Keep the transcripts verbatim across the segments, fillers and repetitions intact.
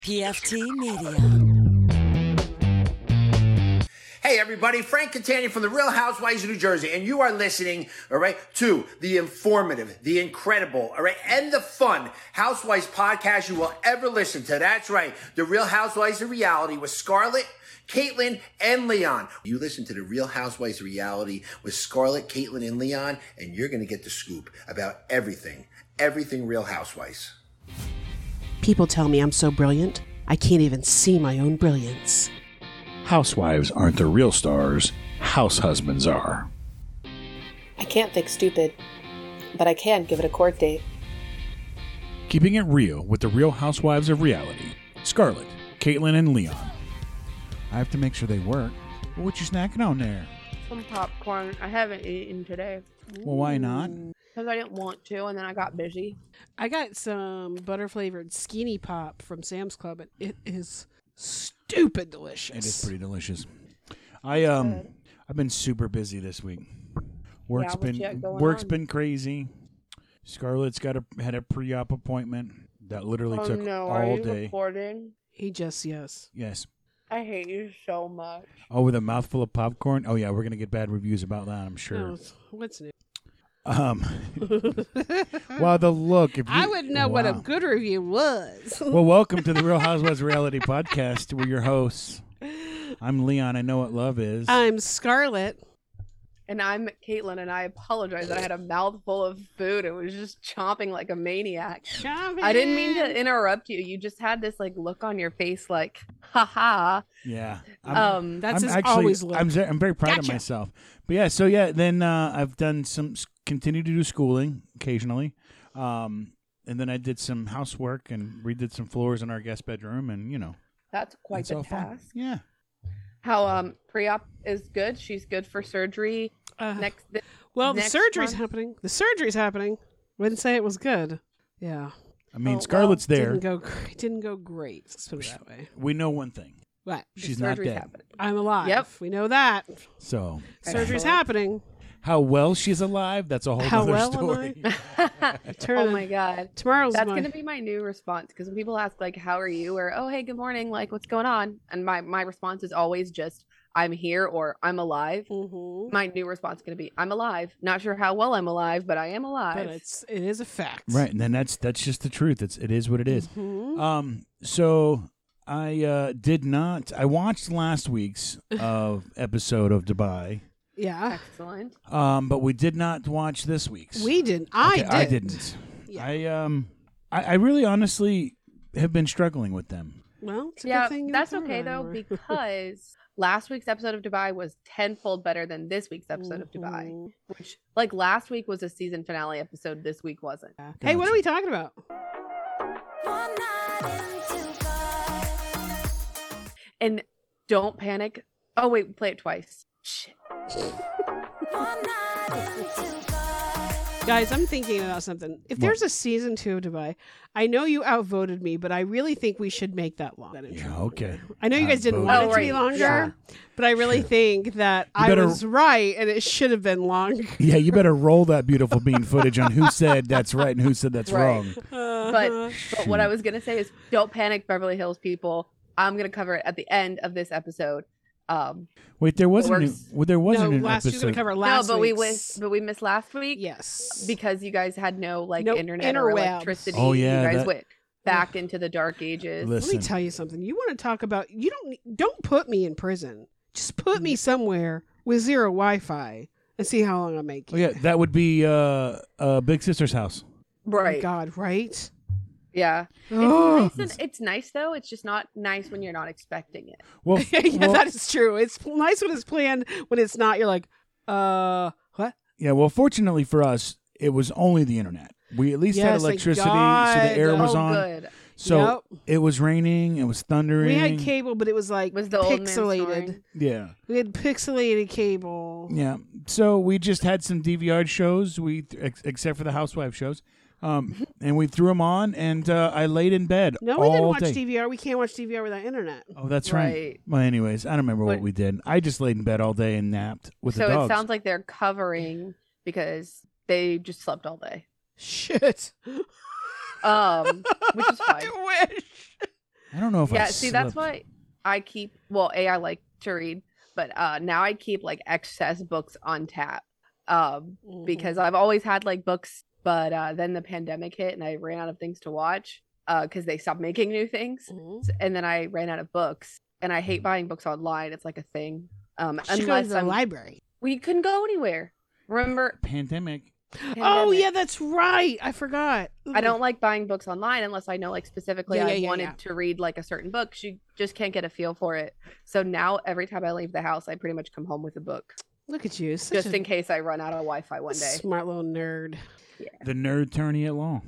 P F T Media. Hey everybody, Frank Catania from The Real Housewives of New Jersey, and you are listening, all right, to the informative, the incredible, all right, and the fun Housewives podcast you will ever listen to. That's right, The Real Housewives of Reality with Scarlett, Caitlyn, and Leon. You listen to The Real Housewives of Reality with Scarlett, Caitlyn, and Leon, and you're going to get the scoop about everything, everything Real Housewives. People tell me I'm so brilliant, I can't even see my own brilliance. Housewives aren't the real stars, house husbands are. I can't fix stupid, but I can give it a court date. Keeping it real with the Real Housewives of Reality, Scarlett, Caitlyn, and Leon. I have to make sure they work. Well, what you snacking on there? Some popcorn. I haven't eaten today. Well, why not? Because I didn't want to, and then I got busy. I got some butter flavored Skinny Pop from Sam's Club, and it is stupid delicious. It is pretty delicious. I um, Good. I've been super busy this week. Work's yeah, been work's on? been crazy. Scarlett's got a had a pre-op appointment that literally oh, took no. all Are you day. Recording? He just yes. Yes. I hate you so much. Oh, with a mouthful of popcorn? Oh yeah, we're gonna get bad reviews about that, I'm sure. Oh, what's new? Um, well, the look. If you, I wouldn't know wow. what a good review was. Well, welcome to the Real Housewives Reality Podcast. We're your hosts. I'm Leon. I know what love is. I'm Scarlett. And I'm Caitlyn, and I apologize that I had a mouthful of food. It was just chomping like a maniac. Chomping. I didn't mean to interrupt you. You just had this like look on your face like, ha-ha. Yeah. I'm, um, That's I'm his actually, always look. I'm, I'm very proud Gotcha. of myself. But yeah, so yeah, then uh, I've done some, continue to do schooling occasionally. Um, and then I did some housework and redid some floors in our guest bedroom, and you know. That's quite the task. Fun. Yeah. How um pre-op is good. She's good for surgery. Uh, next. Th- well, next the surgery's month. happening. The surgery's happening. Wouldn't say it was good. Yeah. I mean, Oh, Scarlett's well, there. Didn't go. It didn't go great. Let's put it that way. We know one thing. What? She's the not surgery's dead. happening. I'm alive. Yep. We know that. So Surgery's Excellent. happening. how well she's alive, that's a whole How other well story. am I? Oh my god. Tomorrow's That's my... gonna be my new response, because when people ask like, how are you, or oh hey, good morning, like what's going on, and my my response is always just I'm here or I'm alive. Mm-hmm. My new response is gonna be I'm alive. Not sure how well I'm alive, but I am alive. But it's it is a fact. Right, and then that's that's just the truth. It's it is what it is. Mm-hmm. Um, so I uh, did not. I watched last week's uh, episode of Dubai. Yeah. Excellent. Um, but we did not watch this week's. We didn't. I okay, did. I didn't. Yeah. I um, I, I really honestly have been struggling with them. Well, it's a Yeah, good thing that's it's okay over. though, because last week's episode of Dubai was tenfold better than this week's episode of Dubai. Mhm. Which, like, last week was a season finale episode. This week wasn't. Yeah. Hey, what are we talking about? And don't panic. Oh wait, play it twice. Shit. Guys, I'm thinking about something. If What? there's a season two of Dubai, I know you outvoted me, but I really think we should make that long. That Yeah, intro. okay. I know you guys didn't Outvoted. want it Oh, to be right. longer, Sure. but I really Sure. think that I better- was right and it should have been longer. Yeah, you better roll that beautiful bean footage on who said that's right and who said that's Right. wrong. But but what I was gonna say is, don't panic, Beverly Hills people. I'm gonna cover it at the end of this episode. Um, Wait, there wasn't. we're- A, well, there no, wasn't an last week episode. we cover last no, but we week's- missed, but we missed last week. Yes. because you guys had no like No internet or interwebs. electricity. Oh, yeah, you guys that- went back into the dark ages. Let Listen, me tell you something. You want to talk about? You don't don't put me in prison. Just put me somewhere with zero Wi-Fi and see how long I make it. oh yeah, that would be uh, uh, Big Sister's house. Oh my Right. God, right? Yeah. Oh. It's nice, and, it's nice though. It's just not nice when you're not expecting it. Well, yeah, well, that is true. It's nice when it's planned. When it's not, you're like, uh, what? yeah. Well, fortunately for us, it was only the internet. We at least had Yes, thank electricity, so God. the air was oh, on. good. So Yep. it was raining. It was thundering. We had cable, but it was like Was the old man pixelated. snoring? yeah, We had pixelated cable. yeah. So we just had some D V R shows. We ex- except for the housewife shows. Um, and we threw them on, and uh, I laid in bed No, all we didn't watch day. D V R. We can't watch D V R without internet. Oh, that's right. Right. Well, anyways, I don't remember what But- we did. I just laid in bed all day and napped with So the it dogs. sounds like they're covering because they just slept all day. Shit. Um, which is fine. I wish. I don't know if yeah, I see, slept. that's why I keep. Well, a I like to read, but uh, now I keep like excess books on tap, um, Mhm. because I've always had like books, but uh, then the pandemic hit and I ran out of things to watch because they stopped making new things, Mhm. and then I ran out of books. And I hate buying books online. It's like a thing. Um, You should go to unless the I'm, library. we couldn't go anywhere. Remember? Pandemic. Oh pandemic. yeah, that's right. I forgot. I don't like buying books online unless I know like specifically Yeah, yeah, I yeah, wanted yeah. to read like a certain book. You just can't get a feel for it. So now every time I leave the house, I pretty much come home with a book Look at you, such just a in case I run out of Wi-Fi one day. smart little nerd. The nerd attorney at law.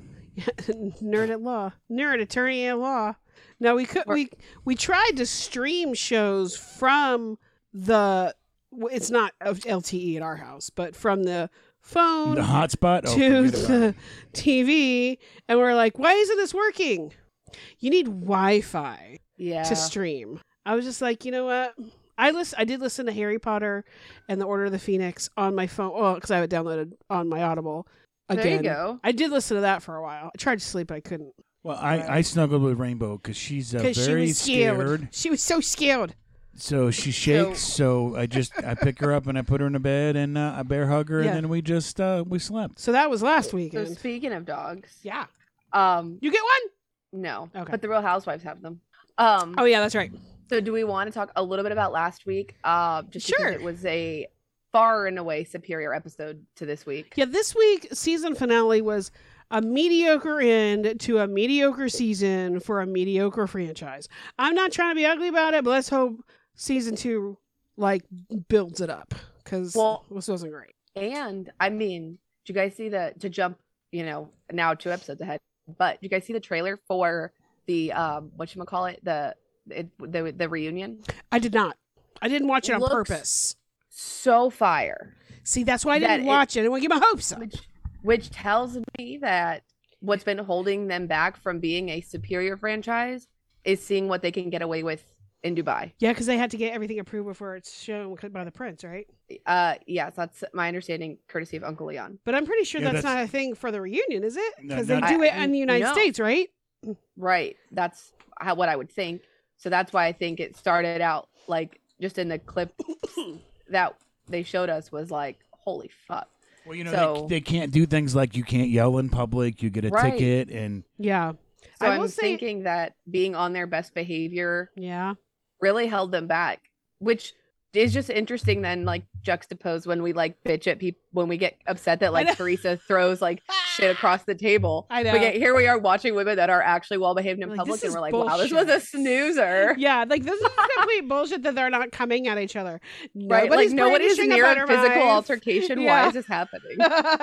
Nerd at law, nerd attorney at law. No, we could we we tried to stream shows from the. w- It's not L T E at our house, but from the phone The hotspot. Oh, to forget about the it. T V, and we're like, why isn't this working? You need Wi-Fi Yeah. to stream. I was just like, you know what? I listen. I did listen to Harry Potter and the Order of the Phoenix on my phone. Well, because I have it downloaded on my Audible. Again. There you go. I did listen to that for a while. I tried to sleep, but I couldn't. Well, I, I snuggled with Rainbow because she's uh, Because she very was scared. scared. She was so scared. So she shakes. So I just I pick her up and I put her in the bed and uh, I bear hug her Yeah. and then we just uh, we slept. So that was last So weekend. speaking of dogs, Yeah. um, You get one? no, Okay. but the Real Housewives have them. Um, Oh, yeah, that's right. so do we want to talk a little bit about last week? Uh, just Sure. because it was a far and away superior episode to this week. Yeah, this week season finale was a mediocre end to a mediocre season for a mediocre franchise. I'm not trying to be ugly about it, but let's hope season two like builds it up because Well- this wasn't great. And I mean, did you guys see the to jump, you know, now two episodes ahead, but did you guys see the trailer for the um whatchamacallit, the it, the the reunion? I did not. I didn't watch it on Looks purpose. So fire. See, that's why I that didn't it- watch it. I didn't want to get my hopes up. Which which tells me that what's been holding them back from being a superior franchise is seeing what they can get away with in Dubai. Yeah, because they had to get everything approved before it's shown by the prince, right? Uh yes, that's my understanding, courtesy of Uncle Leon. But I'm pretty sure Yeah, that's, that's- not a thing for the reunion, is it? No, Because they not- do I- it in the United no. States, right? Right. That's how what I would think. So that's why I think it started out like just in the clip that they showed us was like, holy fuck. Well, you know So- they, they can't do things like you can't yell in public. You get a Right. ticket and Yeah. So I I'm will say- thinking that being on their best behavior Yeah. really held them back, which is just interesting then like juxtaposed when we like bitch at people when we get upset that I like know. Teresa throws like shit across the table. I know. But yet here we are watching women that are actually well behaved in Like, public this and is we're like, wow, this was a bullshit. snoozer. Yeah, like this is complete bullshit that they're not coming at each other. Right. Like Nobody's nobody's brandishing a near a butter physical knife. altercation. Yeah. Why is this happening?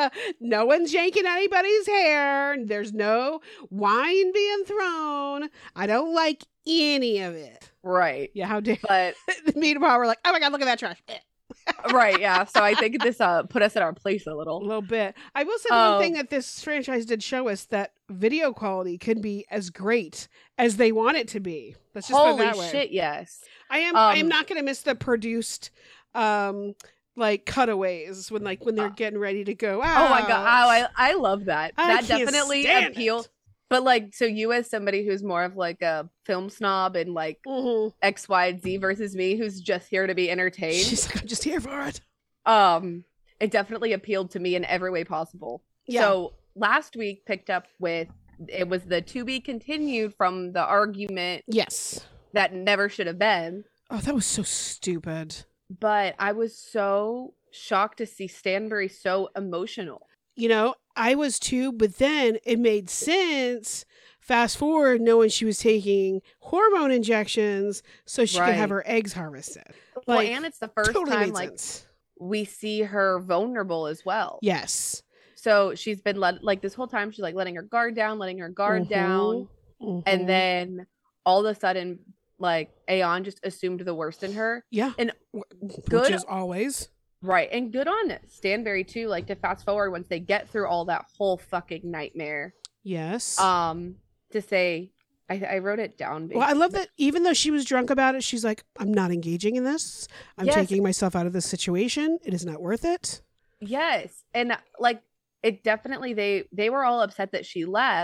No one's yanking anybody's hair. There's no wine being thrown. I don't like any of it. Right. Yeah, how dare But meanwhile we're like, oh my god, look at that trash. Eh. right, yeah. So I think this uh put us in our place a A little. little bit. I will say the one Oh. thing that this franchise did show us that video quality can be as great as they want it to be. Let's just put it Holy that way. shit, yes. I am. I am Um, not going to miss the produced, um, like cutaways when like when they're getting ready to go out. Oh my god. Oh, I I love that. I that can't definitely stand appeals. it. But like, so you as somebody who's more of like a film snob and like Mhm. X, Y, and Z versus me, who's just here to be entertained. She's like, I'm just here for it. Um, it definitely appealed to me in every way possible. Yeah. So last week picked up with it was the to be continued from the argument Yes. that never should have been. Oh, that was so stupid. But I was so shocked to see Stanbury so emotional. You know, I was too, but then it made sense. Fast forward, knowing she was taking hormone injections so she could have Right. her eggs harvested. Well, Like, and it's the first totally time made like sense. we see her vulnerable as well. Yes. So she's been let like this whole time she's like letting her guard down, letting her guard Mhm. down, Mhm. and then all of a sudden, like Aeon just assumed the worst in her. yeah, and Wh- good- which is always. Right, and good on Stanbury too. Like to fast forward once they get through all that whole fucking nightmare. Yes. Um, to say, I, I wrote it down. Well, I love basically. that even though she was drunk about it, she's like, I'm not engaging in this. I'm Yes. taking myself out of this situation. It is not worth it. Yes, and like it definitely they they were all upset that she left,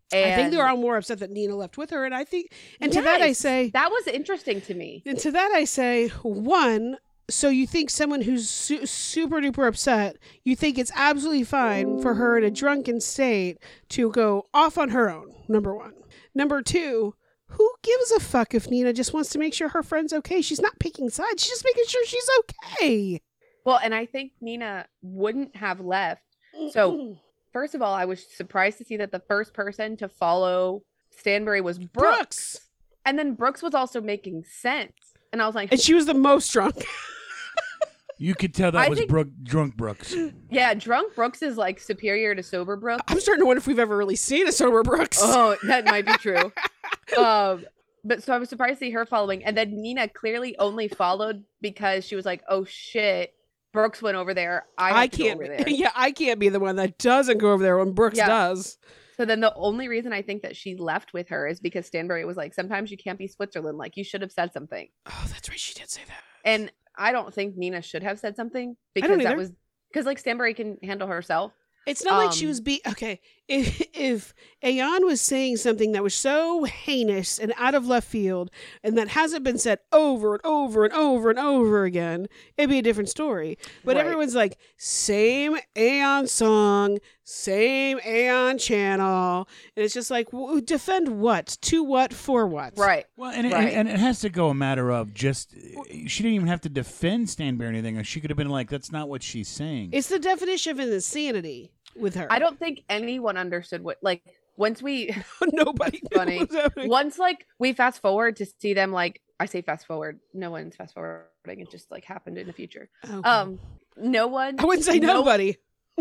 And I think they were all more upset that Nina left with her. And I think, and to that I Yes, say, that was interesting to me. and to that I say, one, so you think someone who's su- super duper upset, you think it's absolutely fine for her in a drunken state to go off on her own, number one. Number two, who gives a fuck if Nina just wants to make sure her friend's okay? She's not picking sides. She's just making sure she's okay. Well, and I think Nina wouldn't have left. So, first of all, I was surprised to see that the first person to follow Stanbury was Brooks. Brooks. And then Brooks was also making sense. And I was like, And she was the most drunk. You could tell that I was think- Brook, drunk Brooks. yeah, drunk Brooks is like superior to sober Brooks. I'm starting to wonder if we've ever really seen a sober Brooks. Oh, that might be true. um, but so I was surprised to see her following. And then Nina clearly only followed because she was like, oh shit, Brooks went over there. I, have I to go can't. over there. Yeah, I can't be the one that doesn't go over there when Brooks Yeah. does. So then the only reason I think that she left with her is because Stanbury was like, sometimes you can't be Switzerland. Like, you should have said something. Oh, that's right. She did say that. And I don't think Nina should have said something I because don't that either. was because like Stanbury can handle herself. It's not like she Um, was be okay. If if Ayan was saying something that was so heinous and out of left field, and that hasn't been said over and over and over and over again, it'd be a different story. But Right. everyone's like, same Ayan song, same Ayan channel, and it's just like, w- defend what? To what? For what? Right. Well, and it, Right. and, and it has to go a matter of just she didn't even have to defend Stanbury or anything. She could have been like, "That's not what she's saying." It's the definition of insanity with her. I don't think anyone understood what like once we Nobody knew Funny. what was happening. once like we fast forward to see them like I say fast forward. No one's fast forwarding. It just like happened in the future. Okay. Um, no one. I wouldn't say no- nobody.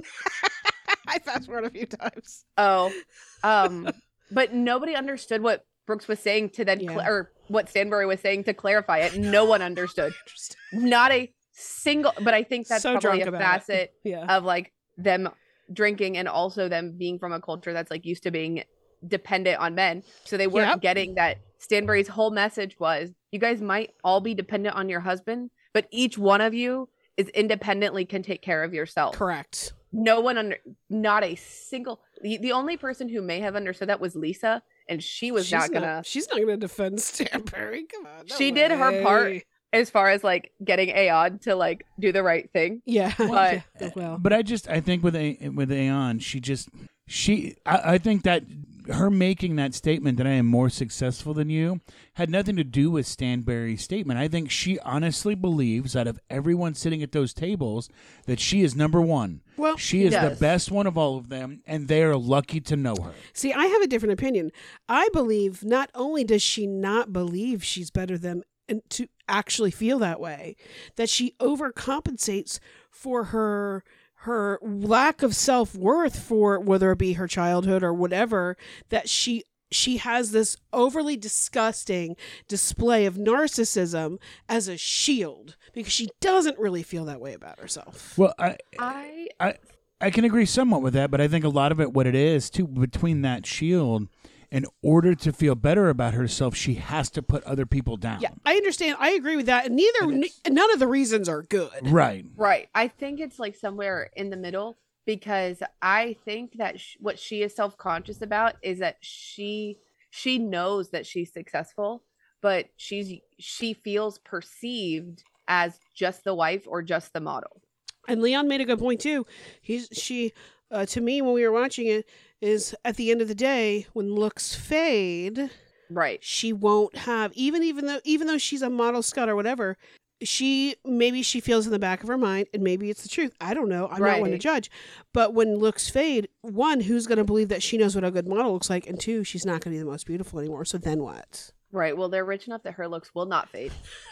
I fast forward a few times. Oh, um, but nobody understood what Brooks was saying to then, Yeah. cl- or what Stanbury was saying to clarify it. No one understood. Not a single. But I think that's So probably drunk a about it. facet Yeah. of like them drinking and also them being from a culture that's like used to being dependent on men. So they weren't Yep. getting that. Stanbury's whole message was, you guys might all be dependent on your husband, but each one of you is independently can take care of yourself. Correct. No one under, not a single. The, the only person who may have understood that was Lisa, and she was She's not gonna. She's not gonna defend Stanbury. Come on. no She did her part. way. As far as like getting Aon to like do the right thing. Yeah. But- yeah, well. But I just I think with a with Aeon, she just she I, I think that her making that statement that I am more successful than you had nothing to do with Stanbury's statement. I think she honestly believes out of everyone sitting at those tables that she is number one. Well, She is the Yes. best one of all of them, and they are lucky to know her. see, I have a different opinion. I believe not only does she not believe she's better than and to actually feel that way, that she overcompensates for her her lack of self-worth for whether it be her childhood or whatever, that she she has this overly disgusting display of narcissism as a shield because she doesn't really feel that way about herself. Well, I I I I can agree somewhat with that, but I think a lot of it, what it is too, between that shield, in order to feel better about herself, she has to put other people down. Yeah, I understand. I agree with that. And neither, It is. n- none of the reasons are good. Right. right. I think it's like somewhere in the middle because I think that sh- what she is self conscious about is that she she knows that she's successful, but she's she feels perceived as just the wife or just the model. And Leon made a good point too. He's she uh, to me when we were watching it is at the end of the day when looks fade, Right. she won't have even even though even though she's a model scut or whatever. She maybe she feels in the back of her mind, and maybe it's the truth. I don't know. I'm not one to Right. judge. But when looks fade, one, who's going to believe that she knows what a good model looks like, and two, she's not going to be the most beautiful anymore. So then what? Right. Well, they're rich enough that her looks will not fade.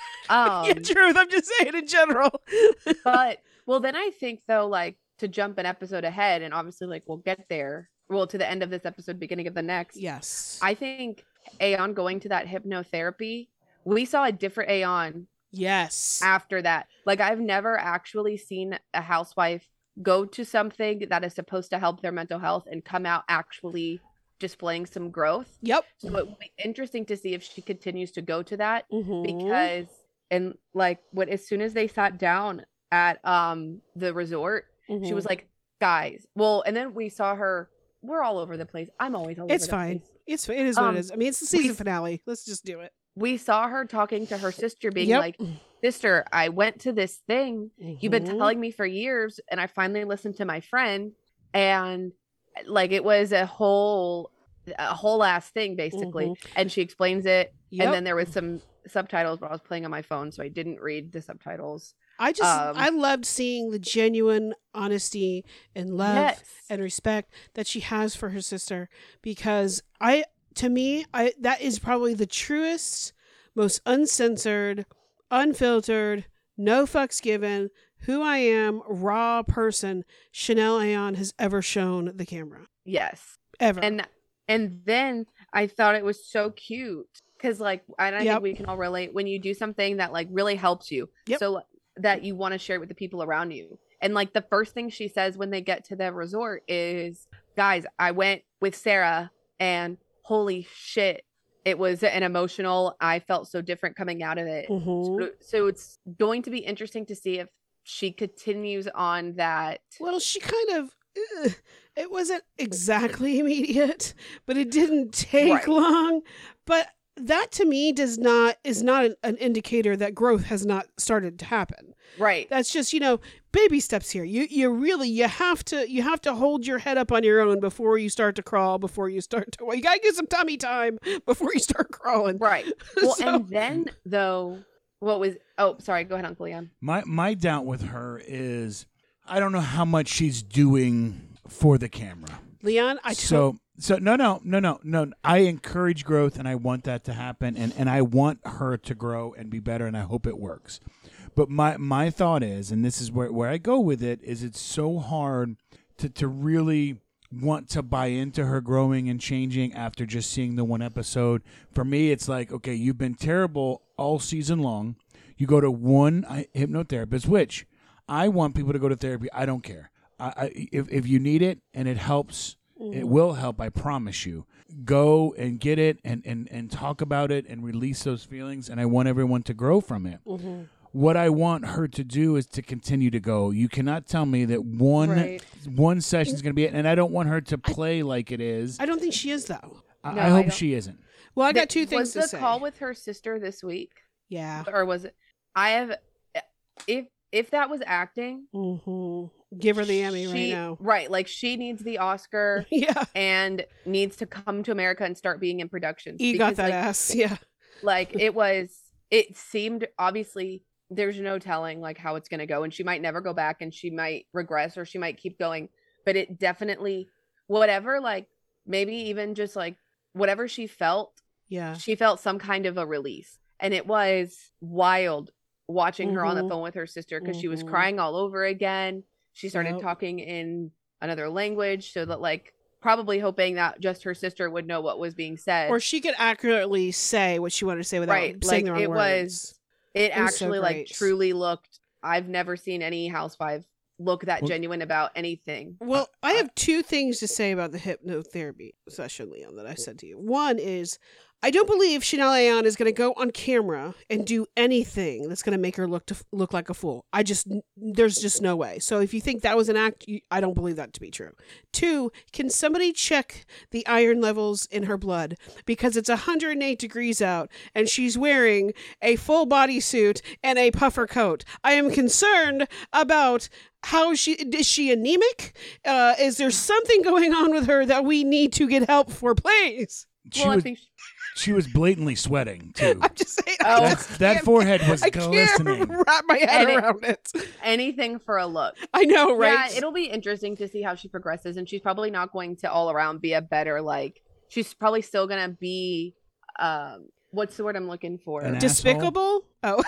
Um, yeah, truth. I'm just saying in general. but well, then I think though, like to jump an episode ahead, and obviously, like we'll get there. Well, to the end of this episode, beginning of the next. Yes. I think Aeon going to that hypnotherapy, we saw a different Aeon yes. after that. Like I've never actually seen a housewife go to something that is supposed to help their mental health and come out actually displaying some growth. Yep. So it will be interesting to see if she continues to go to that Mhm. because and like what as soon as they sat down at um the resort, she was Mhm. like, guys, well, and then we saw her we're all over the place. I'm always all It's over the fine. place. It's it is what Um, it is. I mean, it's the season we- finale. Let's just do it. We saw her talking to her sister, being Yep. like, "Sister, I went to this thing. You've been Mhm. telling me for years, and I finally listened to my friend, and like it was a whole, a whole ass thing basically." Mhm. And she explains it, Yep. and then there was some subtitles, but I was playing on my phone, so I didn't read the subtitles. I just um, I loved seeing the genuine honesty and love Yes. and respect that she has for her sister, because I to me I that is probably the truest, most uncensored, unfiltered, no fucks given, who I am, raw person Chanel Ayan has ever shown the camera. Yes. Ever. and and then I thought it was so cute because like and I Yep. think we can all relate when you do something that like really helps you, Yep. so that you want to share it with the people around you. And like the first thing she says when they get to the resort is, "Guys, I went with Sarah and holy shit, it was an emotional, I felt so different coming out of it." Mhm. So, so it's going to be interesting to see if she continues on that. Well, she kind of. Ugh, it wasn't exactly immediate, but it didn't take Right. long. But that to me does not is not an, an indicator that growth has not started to happen. Right. That's just, you know, baby steps here. You you really you have to you have to hold your head up on your own before you start to crawl. Before you start to well, you gotta get some tummy time before you start crawling. Right. Well, So- and then though, what was? Oh, sorry. Go ahead, Uncle Leon. My my doubt with her is I don't know how much she's doing for the camera. Leon, I so so no no no no no. I encourage growth and I want that to happen and, and I want her to grow and be better and I hope it works. But my my thought is, and this is where, where I go with it, is it's so hard to, to really want to buy into her growing and changing after just seeing the one episode. For me, it's like, okay, you've been terrible all season long. You go to one uh, hypnotherapist, which I want people to go to therapy. I don't care. I, I, if, if you need it and it helps, it will help. I promise you. Go and get it and, and, and talk about it and release those feelings. And I want everyone to grow from it. Mm-hmm. What I want her to do is to continue to go. You cannot tell me that one Right. one session is going to be it. And I don't want her to play like it is. I don't think she is though. I, No, I I hope don't- she isn't. Well, I got Th- two things was to the say. call with her sister this week, yeah. or was it? I have. If if that was acting, Mm-hmm. Give her the Emmy right she- now. Right, like she needs the Oscar Yeah. and needs to come to America and start being in production. You got that like, ass. Yeah. like it was. It seemed obviously there's no telling like how it's gonna go, and she might never go back, and she might regress, or she might keep going. But it definitely, whatever, like maybe even just like whatever she felt. Yeah. She felt some kind of a release, and it was wild watching her on the Mhm. phone with her sister because she was Mhm. crying all over again. She started Yep. talking in another language, so that like probably hoping that just her sister would know what was being said. Or she could accurately say what she wanted to say without Right, saying like, the wrong it was- words. it it was so actually like great. truly looked. I've never seen any housewife look that Well- genuine about anything. Well, I have two things to say about the hypnotherapy session, Leon, that I said to you. One is, I don't believe Chanel Ayan is going to go on camera and do anything that's going to make her look to look like a fool. I just, there's just no way. So if you think that was an act, you, I don't believe that to be true. Two, can somebody check the iron levels in her blood? Because it's one hundred eight degrees out and she's wearing a full bodysuit and a puffer coat. I am concerned about how she, is she anemic? Uh, is there something going on with her that we need to get help for, please? She well, I was think she was blatantly sweating too. I'm just saying. Oh. I That, just that can't- forehead was I glistening. can't wrap my head And it- around it. anything for a look. I know, right? Yeah, it'll be interesting to see how she progresses, and she's probably not going to all around be a better like. She's probably still gonna be, um, what's the word I'm looking for? An Despicable? Oh.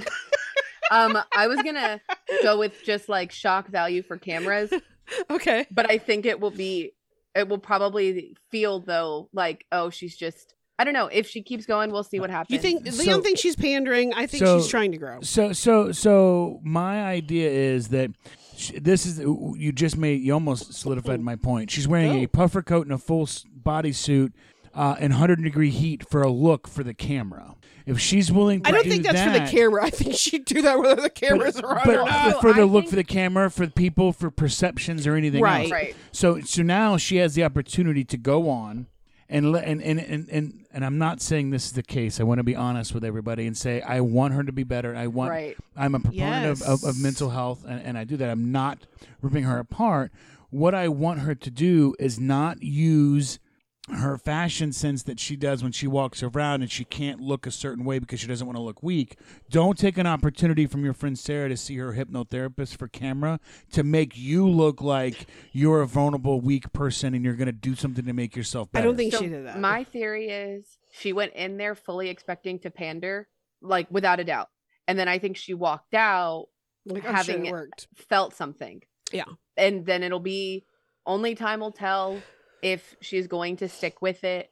Um, I was gonna go with just like shock value for cameras, Okay. but I think it will be, it will probably feel though like, oh, she's just, I don't know. If she keeps going, we'll see what happens. You think So- Leon thinks she's pandering? I think so- she's trying to grow. So so so my idea is that sh- this is you just made you almost solidified my point. She's wearing Oh. a puffer coat and a full s- bodysuit uh, in one hundred degree heat for a look for the camera. If she's willing to I don't do think that's that, for the camera. I think she'd do that whether the cameras but, are on but or not. No, for the I look think- for the camera, for the people, for perceptions or anything Right. else. Right. So so now she has the opportunity to go on and let and and, and, and and I'm not saying this is the case. I want to be honest with everybody and say I want her to be better. I want Right. I'm a proponent of, of, of Yes. mental health and, and I do that. I'm not ripping her apart. What I want her to do is not use her fashion sense that she does when she walks around and she can't look a certain way because she doesn't want to look weak. Don't take an opportunity from your friend Sarah to see her hypnotherapist for camera to make you look like you're a vulnerable, weak person and you're going to do something to make yourself I better. don't think So she did that. my theory is she went in there fully expecting to pander, like without a doubt. And then I think she walked out, like, oh, having shit, it it- worked. felt something. Yeah. And then it'll be only time will tell if she's going to stick with it.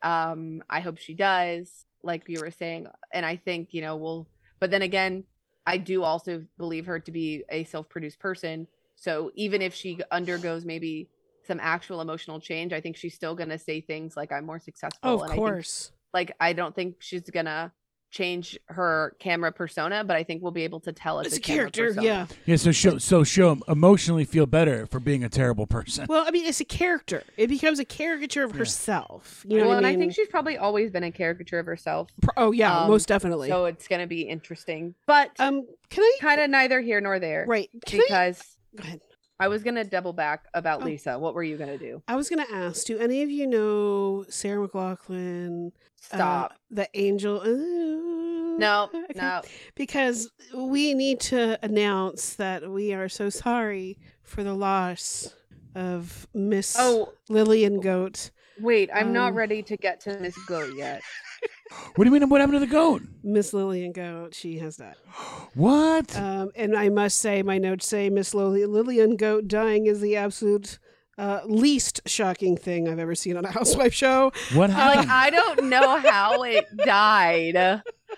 Um, I hope she does, like you were saying. And I think, you know, we'll, but then again, I do also believe her to be a self-produced person. So even if she undergoes maybe some actual emotional change, I think she's still going to say things like, I'm more successful. Oh, of and I think, course. like, I don't think she's going to change her camera persona, but I think we'll be able to tell it's, It's a camera character, persona. yeah. Yeah, so she'll, so she'll emotionally feel better for being a terrible person. Well, I mean, it's a character. It becomes a caricature of herself. You know well, what and I mean? I think she's probably always been a caricature of herself. Pro- oh, yeah, um, most definitely. So it's going to be interesting, but um, can I? kind of neither here nor there. Right. Can I? Because Go ahead. I was going to double back about Oh. Lisa. What were you going to do? I was going to ask, do any of you know Sarah McLaughlin? uh, Stop. the angel. Ooh, no, okay. no. Because we need to announce that we are so sorry for the loss of Miss Oh, Lillian Goat. wait. I'm not Um, ready to get to Miss Goat yet. What do you mean? What happened to the goat? Miss Lillian Goat, she has that. What? Um, and I must say, my notes say Miss Lillian, Lillian Goat dying is the absolute uh, least shocking thing I've ever seen on a housewife show. what happened? Like, I don't know how it died.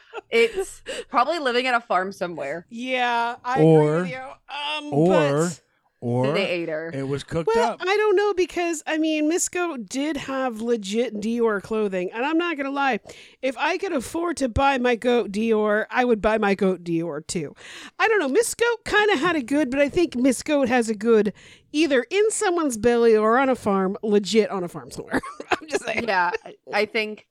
It's probably living at a farm somewhere. Yeah, I Or- agree with you. Um, or but- or They ate her. it was cooked well, up. I don't know because I mean, Miss Goat did have legit Dior clothing, and I'm not gonna lie. If I could afford to buy my goat Dior, I would buy my goat Dior too. I don't know. Miss Goat kind of had a good, but I think Miss Goat has a good either in someone's belly or on a farm, legit on a farm somewhere. I'm just saying. Yeah, I- I think,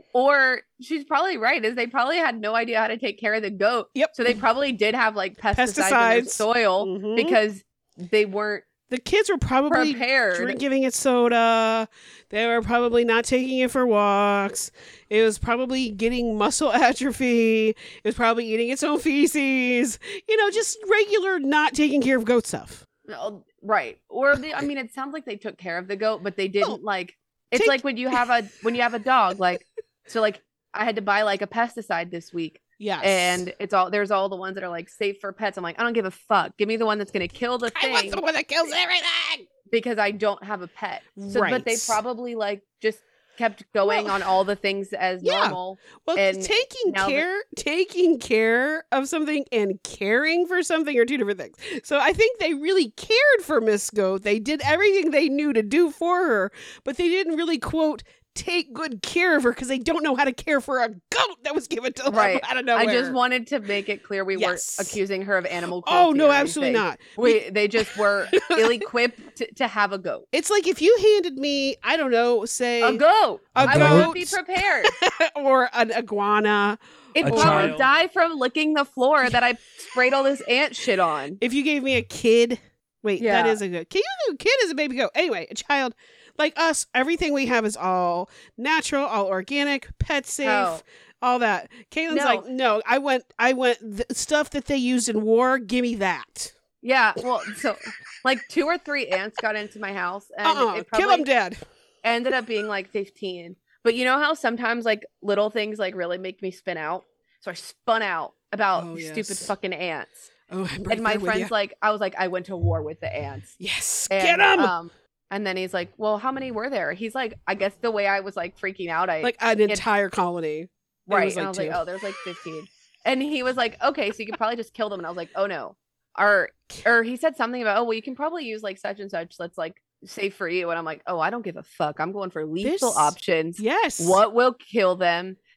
or she's probably right. Is they probably had no idea how to take care of the goat. Yep. So they probably did have like pesticides, in their Pesticides. soil Mhm. because they weren't The kids were probably prepared. drink, giving it soda. They were probably not taking it for walks. It was probably getting muscle atrophy. It was probably eating its own feces. You know, just regular not taking care of goat stuff. No, right. Or they, I mean, it sounds like they took care of the goat, but they didn't No. like. It's Take- like when you have a when you have a dog. Like, so like I had to buy like a pesticide this week, Yes. and it's all there's all the ones that are like safe for pets. I'm like, I don't give a fuck. Give me the one that's gonna kill the I want thing the one that kills everything. because I don't have a pet. So, Right. but they probably like just kept going Well, on all the things as yeah. normal. Well, and taking now that- care, taking care of something and caring for something are two different things. So I think they really cared for Miss Goat. They did everything they knew to do for her, but they didn't really quote take good care of her because they don't know how to care for a goat that was given to them Right. out of nowhere. I just wanted to make it clear we Yes. weren't accusing her of animal cruelty. Oh no, or absolutely anything. not. We they just were ill-equipped to, to have a goat. It's like if you handed me, I don't know, say A goat. A I goat. would be prepared. or an iguana. It A probably child. died from licking the floor that I sprayed all this ant shit on. If you gave me a kid, wait, that Yeah. is a good kid. Kid is a baby goat. Anyway, a child like us, everything we have is all natural, all organic, pet safe, Oh. all that. Caitlin's No. like, no, I went, I went the stuff that they used in war. Give me that. Yeah, well, so like two or three ants got into my house, and Uh-uh, it kill probably them dead. ended up being like fifteen. But you know how sometimes like little things like really make me spin out? So I spun out about Oh, these yes. stupid fucking ants. Oh, I'm right And my there with friend's ya. like, I was like, I went to war with the ants. yes, And, get them. Um, and then he's like, well, how many were there? He's like, I guess the way I was like freaking out, I like an entire colony. It right. was and like I was two. like, oh, there's like fifteen. And he was like, okay, so you could probably just kill them. And I was like, oh no. Or or he said something about, oh well, you can probably use like such and such that's like safe for you. And I'm like, oh, I don't give a fuck. I'm going for lethal This- options. Yes. What will kill them?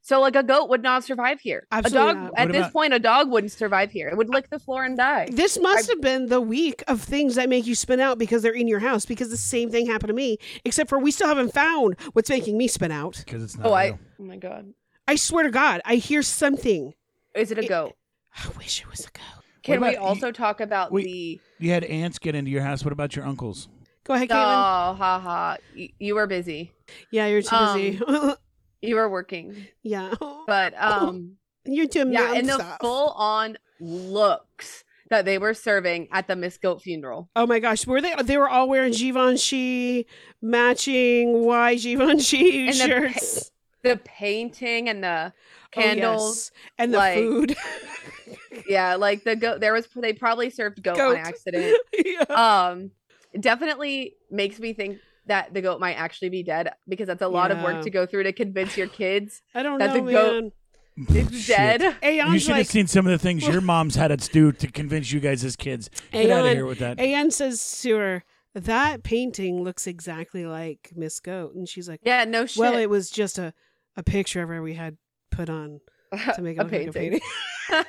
So like a goat would not survive here. Absolutely a dog not. at What this about- point, a dog wouldn't survive here. It would lick the floor and die. This must have been the week of things that make you spin out because they're in your house, because the same thing happened to me, except for we still haven't found what's making me spin out. Because it's not Oh, I real. oh my god. I swear to God, I hear something. Is it a goat? I wish it was a goat. Can What we about- also talk about Wait. the You had ants get into your house. What about your uncles? Go ahead, Oh, Caitlin. ha ha. Y- you were busy. Yeah, you're too busy. You were working. yeah. But um You're doing yeah, mom and the stuff. full on looks that they were serving at the Miss Goat funeral. Oh my gosh, were they? They were all wearing Givenchy matching white Givenchy And the shirts. The painting and the Oh, candles. yes. And the like- food. Yeah, like the goat there was they probably served goat, Goat. on accident. yeah. Um it definitely makes me think that the goat might actually be dead because that's a lot of Yeah. work to go through to convince your kids I don't that know, the goat- man. it's Shit. dead. Aeon's You should like, have seen some of the things your moms had us do to convince you guys as kids. Get out of Aeon- here with that. Aeon says to her, that painting looks exactly like Miss Goat. And she's like, Yeah, no shit. well, it was just a, a picture of her we had put on to make it A look like a painting. painting.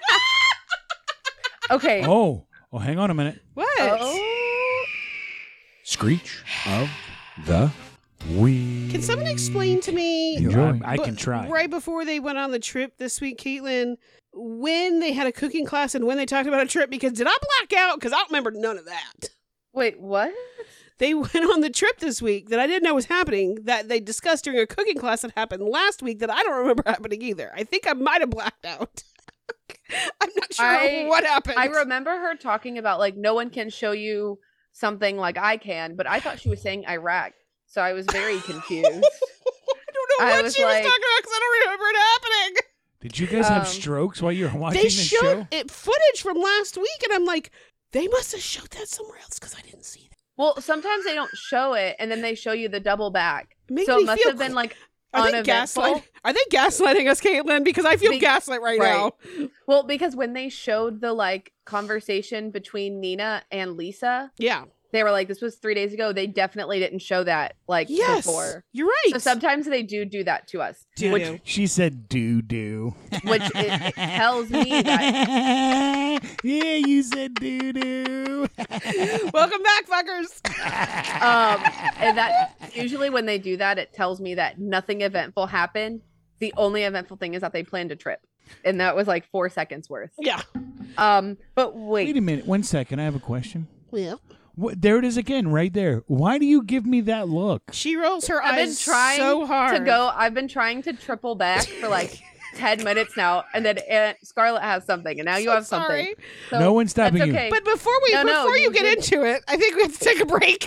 Okay. Oh, oh, hang on a minute. What? Oh. Screech of the week. Can someone explain to me Enjoy. I but can try. right before they went on the trip this week, Caitlin, when they had a cooking class and when they talked about a trip? Because did I black out? Because I don't remember none of that. Wait, what? They went on the trip this week that I didn't know was happening, that they discussed during a cooking class that happened last week that I don't remember happening either. I think I might have blacked out. I'm not sure I- what happened. I remember her talking about like no one can show you something like I can, but I thought she was saying Iraq. So I was very confused. I don't know I what was she like- was talking about because I don't remember it happening. Did you guys have Um, strokes while you were watching They this showed show? it footage from last week, and I'm like, they must have showed that somewhere else because I didn't see that. Well, sometimes they don't show it and then they show you the double back. It makes So me it must feel have been cr- like Are they uneventful. gaslighting? Are they gaslighting us, Caitlin? Because I feel Be- gaslight right, right. now. Well, because when they showed the like conversation between Nina and Lisa, Yeah. they were like, this was three days ago. They definitely didn't show that like Yes. before. You're right. So sometimes they do do that to us, Do which do. She said doo doo. which it, it tells me that Yeah, you said doo doo. Welcome back, fuckers. um and that usually when they do that, it tells me that nothing eventful happened. The only eventful thing is that they planned a trip, and that was like four seconds worth. Yeah. Um, but wait, Wait a minute. One second. I have a question. Well, What, there it is again, right there. Why do you give me that look? she rolls her I've been eyes trying so hard to go. I've been trying to triple back for like ten minutes now, and then Aunt Scarlett has something, and now you So have something. sorry. So No one's stopping that's you. okay. But before we No, no, before you, you get did- into it, I think we have to take a break.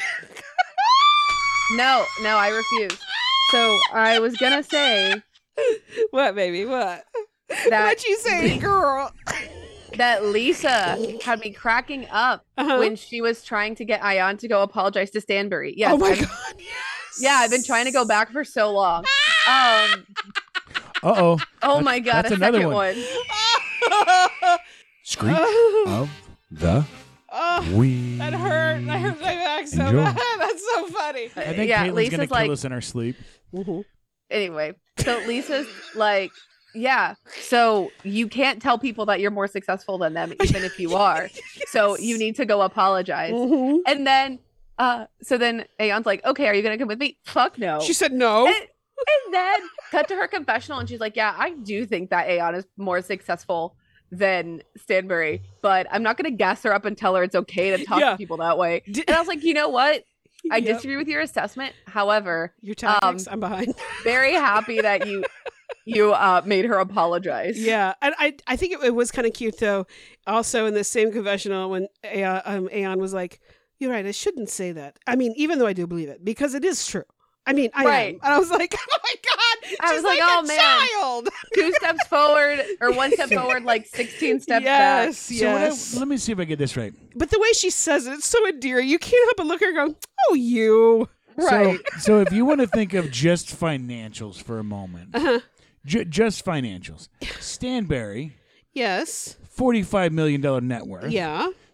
no, no, I refuse. So I was gonna say What, baby? What? that What you say, girl? that Lisa had me cracking up Uh-huh. when she was trying to get Ion to go apologize to Stanbury. Yes, oh my I've- god! Yes. yeah, I've been trying to go back for so long. Um, Uh oh. oh my god, that's a another second one. one. Screech of the Oh, week. that hurt. That hurt my back so Enjoy. bad. That's so funny. I think yeah, Caitlin's Lisa's gonna like kill us in our sleep. anyway. So Lisa's like, yeah. So you can't tell people that you're more successful than them, even if you are. So you need to go apologize. Mhm. And then, uh, so then Aeon's like, okay, are you gonna come with me? Fuck no. She said no. And, and then cut to her confessional, and she's like, yeah, I do think that Aeon is more successful than Stanbury, but I'm not gonna gas her up and tell her it's okay to talk Yeah. to people that way. Di- And I was like, you know what? I Yep. disagree with your assessment. However, Your tactics. um, I'm behind. very happy that you you uh made her apologize. Yeah, and I I think it, it was kind of cute though. Also, in the same confessional, when Aeon, um, Aeon was like, "You're right. I shouldn't say that. I mean, even though I do believe it, because it is true. I mean, I Right. am." And I was like, "Oh my god!" I she's was like, a "Oh, man." child." Two steps forward or one step forward, like sixteen steps Yes, So what I- yes. let me see if I get this right. But the way she says it, it's so endearing. You can't help but look at her and go, "Oh, you." back. Right. So, so if you want to think of just financials for a moment, Uh-huh. ju- just financials. Stanbury, Yes. forty-five million dollars net worth. Yeah.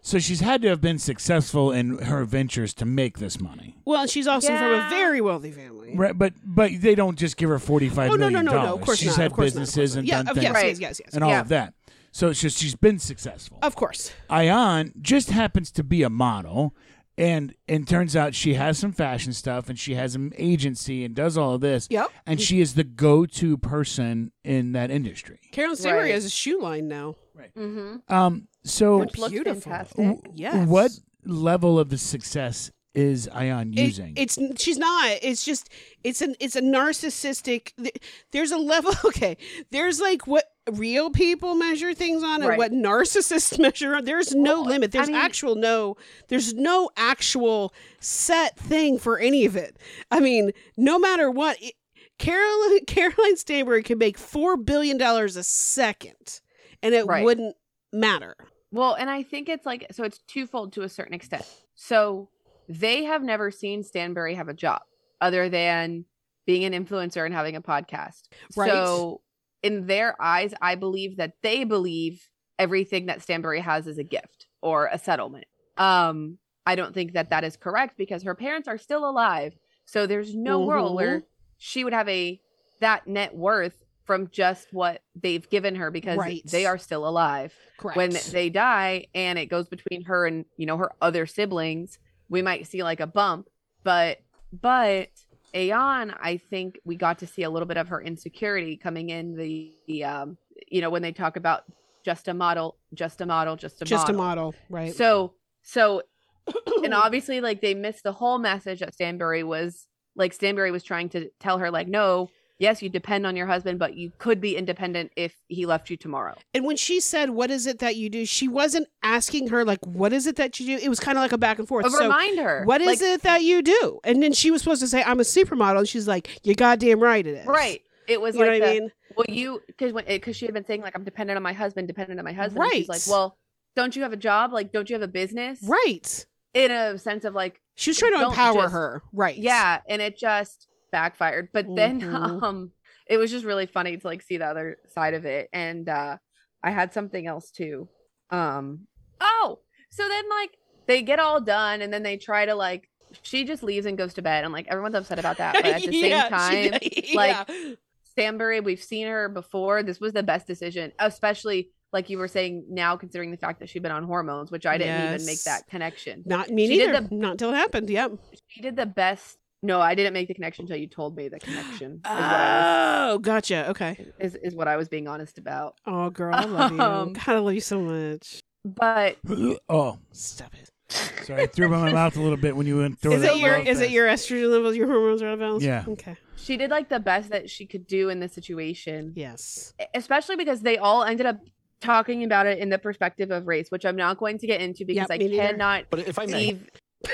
So she's had to have been successful in her ventures to make this money. Well, and she's also from a Yeah. very wealthy family. Right, but but they don't just give her forty-five Oh no million no no no! dollars. Of course she's not. had of course not, of businesses course and not. done yeah, things yes, Right. yes, yes, yes. and all Yeah. of that. So it's just she's been successful. Of course. Ayan just happens to be a model, and and turns out she has some fashion stuff, and she has an agency and does all of this. Yep. And she is the go-to person in that industry. Carolyn Stanbury Right. has a shoe line now. Mm-hmm. Um. So Which looks beautiful. fantastic. w- Yes. what level of the success is Ayan It- using? it's she's not. It's just it's an it's a narcissistic. th- There's a level. Okay, there's like what real people measure things on, and Right. what narcissists measure on. There's no Well, limit. There's I mean- actual no. There's no actual set thing for any of it. I mean, no matter what, it, Caroline Caroline Stanbury could make four billion dollars a second, and it Right. wouldn't matter. Well, and I think it's like, so it's twofold to a certain extent. So they have never seen Stanbury have a job other than being an influencer and having a podcast. Right. So in their eyes, I believe that they believe everything that Stanbury has is a gift or a settlement. Um, I don't think that that is correct because her parents are still alive. So there's no world Mhm. where she would have a that net worth from just what they've given her because Right. they are still alive. Correct. When they die and it goes between her and, you know, her other siblings, we might see like a bump. But but Ayan, I think we got to see a little bit of her insecurity coming in the, the um you know, when they talk about just a model, just a model, just a just model. a model, right? So so and obviously like they missed the whole message that Stanbury was like Stanbury was trying to tell her like, no, yes, you depend on your husband, but you could be independent if he left you tomorrow. And when she said, "What is it that you do?" she wasn't asking her like, "What is it that you do?" It was kind of like a back and forth. A So, reminder. what is Like, it that you do? And then she was supposed to say, "I'm a supermodel," and she's like, "You're goddamn right, it is." Right. It was You know like what I the- mean? well, you because when because she had been saying like I'm dependent on my husband, dependent on my husband. And she's Right. like, well, don't you have a job? Like, don't you have a business? Right. In a sense of like, She was trying to Don't empower just- her. Right. yeah, and it just backfired. But then Mhm. um, it was just really funny to like see the other side of it. And uh, I had something else too. Um, oh, so then like they get all done, and then they try to like she just leaves and goes to bed, and like everyone's upset about that. But at the Yeah, same time, she- like. yeah. Stanbury, we've seen her before. This was the best decision, especially like you were saying now, considering the fact that she'd been on hormones, which I didn't even make Yes. that connection. Not me She did neither. the- Not until it happened. Yep. She did the best. No, I didn't make the connection until you told me the connection. Is what I Oh, gotcha. Okay. was, is, is what I was being honest about. Oh, girl, I love you. Um, God, I love you so much. But oh, Stop it. sorry, I threw up in my mouth a little bit when you went through Is that it your love is it fest. your estrogen levels, your hormones are out of balance? Yeah. Okay. she did like the best that she could do in this situation, Yes. especially because they all ended up talking about it in the perspective of race, which I'm not going to get into because Yep, I me neither. cannot But if I may, leave.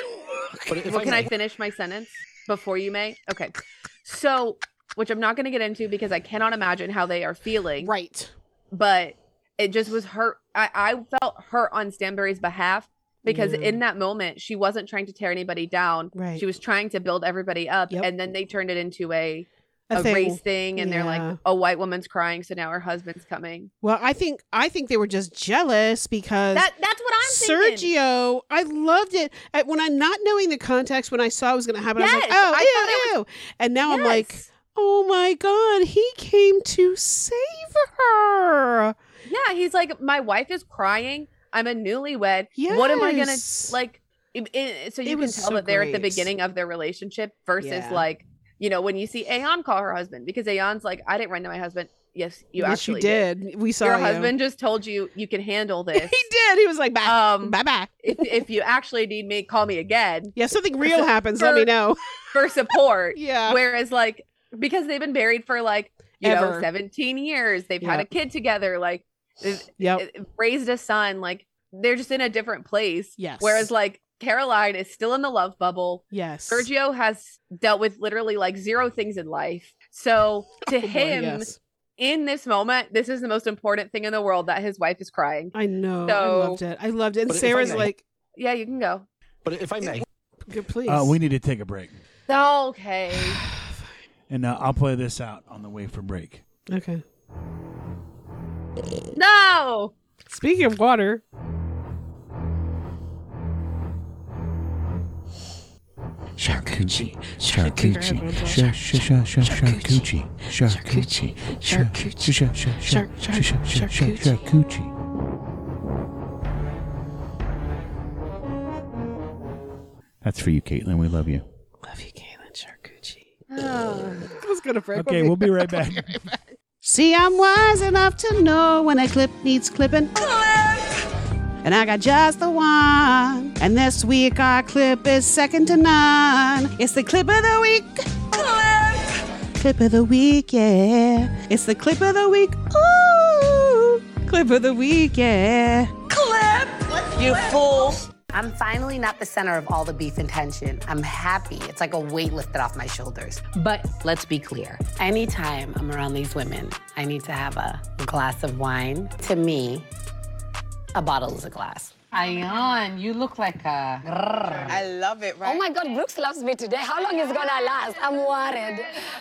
but if Well, I can may, I finish my sentence before you may? Okay. So, which I'm not going to get into because I cannot imagine how they are feeling. Right. But it just was hurt. I, I felt hurt on Stanbury's behalf because Yeah. in that moment, she wasn't trying to tear anybody down. Right. She was trying to build everybody up. Yep. And then they turned it into a, A a, thing. race thing. And they're Yeah. like, a white woman's crying. So now her husband's coming. Well, I think I think they were just jealous because That That's what I'm thinking. Sergio, I loved it. I- When I'm not knowing the context, when I saw it was going to happen, I was like, Yes, "Oh, I ew, thought it ew!" And now I'm like, Yes. "Oh my god, he came to save her!" Yeah, he's like, my wife is crying. I'm a newlywed. What am I gonna Yes. like? It, it- so It you can was tell so that they're at the great. beginning of their relationship versus Yeah. like, you know, when you see Ayan call her husband, because Ayan's like, I didn't run to my husband. Yes, you yes, actually you did. We saw Your you. husband just told you you can handle this. he did. He was like, "Bye, Um, bye, bye." if if you actually need me, call me again Yeah, if something real for- happens, let me for- know. for support. Yeah. Whereas like because they've been married for like you know Ever. seventeen years, they've had a Yep. kid together, like they've- Yep. raised a son, like they're just in a different place. Yes. Whereas like Caroline is still in the love bubble. Yes. Sergio has dealt with literally like zero things in life. So to Oh, boy, him, yes. in this moment, this is the most important thing in the world that his wife is crying. I know. I So- loved it. I loved it. And But if I Sarah's may- like, Yeah, you can go. but if I may, "Good, please." Uh, we need to take a break, Okay. and uh, I'll play this out on the way for break. Okay. No. Speaking of water, Charcuterie. Charcuterie. Charcuterie. Charcuterie. Charcuterie. Charcuterie. That's for you, Caitlin. We love you. Love you, Caitlin. Charcuterie. Oh. I was gonna break. Okay, we'll be right back. See, I'm wise enough to know when a clip needs clipping. And I got just the one. And this week our clip is second to none. It's the clip of the week. Clip. Clip of the week, yeah. It's the clip of the week. Ooh. Clip of the week, yeah. Clip. You fool. I'm finally not the center of all the beef and tension. I'm happy. It's like a weight lifted off my shoulders. But let's be clear. Anytime I'm around these women, I need to have a glass of wine. To me, a bottle is a glass. Ayan, you look like a... I love it, right? Oh my God, Brooks loves me today. How long is it gonna last? I'm worried.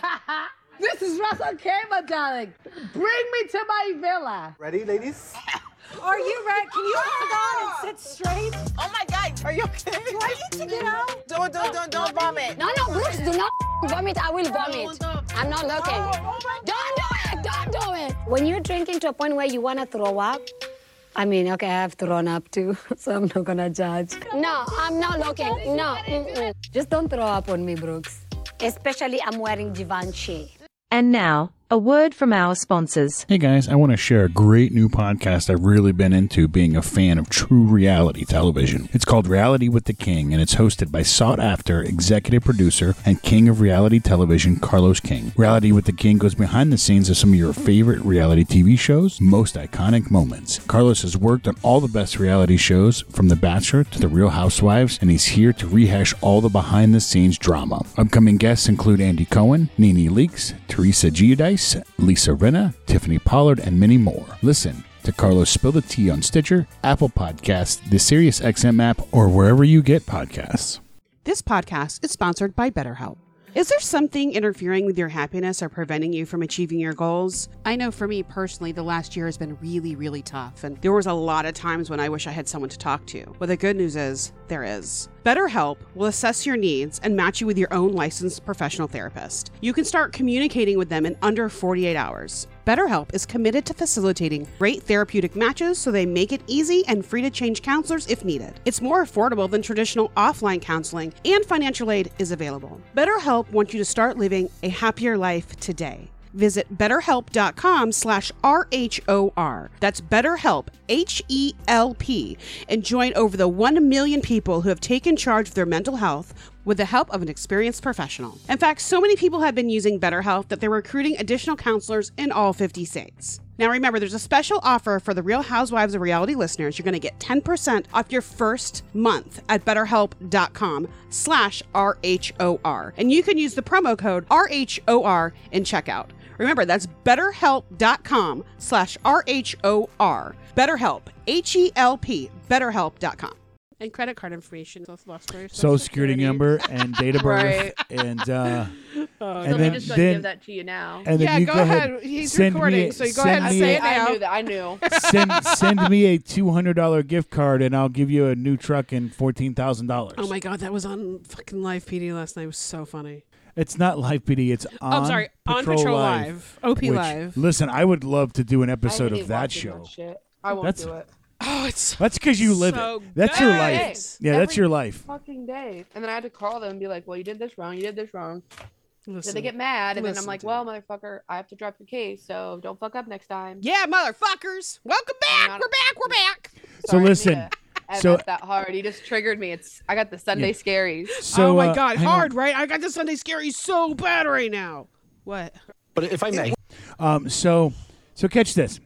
This is Russell K, my darling. Bring me to my villa. Ready, ladies? Are you ready? Can you hold on and sit straight? Oh my God, are you okay? Do I need to get out? Don't, don't, don't, don't vomit. No, no, Brooks, do not vomit. I will vomit. I'm not looking. Don't do it, don't do it. When you're drinking to a point where you wanna throw up, I mean, okay, I have thrown up too, so I'm not gonna judge. No, I'm not looking. No, mm-mm. Just don't throw up on me, Brooks. Especially I'm wearing Givenchy. And now, a word from our sponsors. Hey guys, I want to share a great new podcast I've really been into being a fan of true reality television. It's called Reality with the King, and it's hosted by sought-after executive producer and king of reality television, Carlos King. Reality with the King goes behind the scenes of some of your favorite reality T V shows, most iconic moments. Carlos has worked on all the best reality shows, from The Bachelor to The Real Housewives, and he's here to rehash all the behind-the-scenes drama. Upcoming guests include Andy Cohen, Nene Leakes, Teresa Giudice, Lisa Rinna, Tiffany Pollard, and many more. Listen to Carlos Spill the Tea on Stitcher, Apple Podcasts, the SiriusXM app, or wherever you get podcasts. This podcast is sponsored by BetterHelp. Is there something interfering with your happiness or preventing you from achieving your goals? I know for me personally, the last year has been really, really tough, and there was a lot of times when I wish I had someone to talk to. Well, the good news is, there is. BetterHelp will assess your needs and match you with your own licensed professional therapist. You can start communicating with them in under forty-eight hours. BetterHelp is committed to facilitating great therapeutic matches, so they make it easy and free to change counselors if needed. It's more affordable than traditional offline counseling, and financial aid is available. BetterHelp wants you to start living a happier life today. Visit betterhelp.com slash R-H-O-R. That's BetterHelp, H E L P, and join over the one million people who have taken charge of their mental health with the help of an experienced professional. In fact, so many people have been using BetterHelp that they're recruiting additional counselors in all fifty states. Now remember, there's a special offer for the Real Housewives of Reality listeners. You're going to get ten percent off your first month at betterhelp.com slash R-H-O-R. And you can use the promo code R H O R in checkout. Remember, that's betterhelp.com slash R-H-O-R. BetterHelp, H E L P, betterhelp dot com. And credit card information. Social security number and date of birth. Right. And, uh, Oh, and So then, I'm just gonna then give that to you now. and then yeah, you go, go ahead. He's send recording, me, so you go send ahead and me say a- it now. I knew that. I knew. send send me a two hundred dollars gift card, and I'll give you a new truck and fourteen thousand dollars. Oh my God, that was on fucking Live P D last night. It was so funny. It's not Live P D. It's on Oh, I'm sorry, on Patrol, Patrol Live. Live. O P which, Live. Listen, I would love to do an I episode hate of that watching show. shit. I won't That's- do it. Oh, it's so That's because you live so it. That's your good. life. Yeah, that's Every your life. Fucking day. And then I had to call them and be like, well, you did this wrong. You did this wrong. Then Listen, they get mad. And then I'm listen like, to well, motherfucker, I have to drop your case. So don't fuck up next time. yeah, motherfuckers. Welcome back. not- We're back. We're back. So Sorry, I didn't listen, mean to F so- up that hard. He just triggered me. It's I got the Sunday Yeah. scaries. So, oh my uh, God, hang on. hard, right? I got the Sunday Scary so bad right now. What? But if I may, Um, so, so catch this.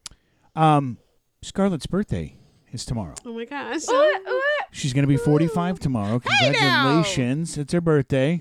Um, Scarlett's birthday is tomorrow. Oh my gosh. What? What? She's going to be forty-five tomorrow. Hey now! Congratulations. It's her birthday.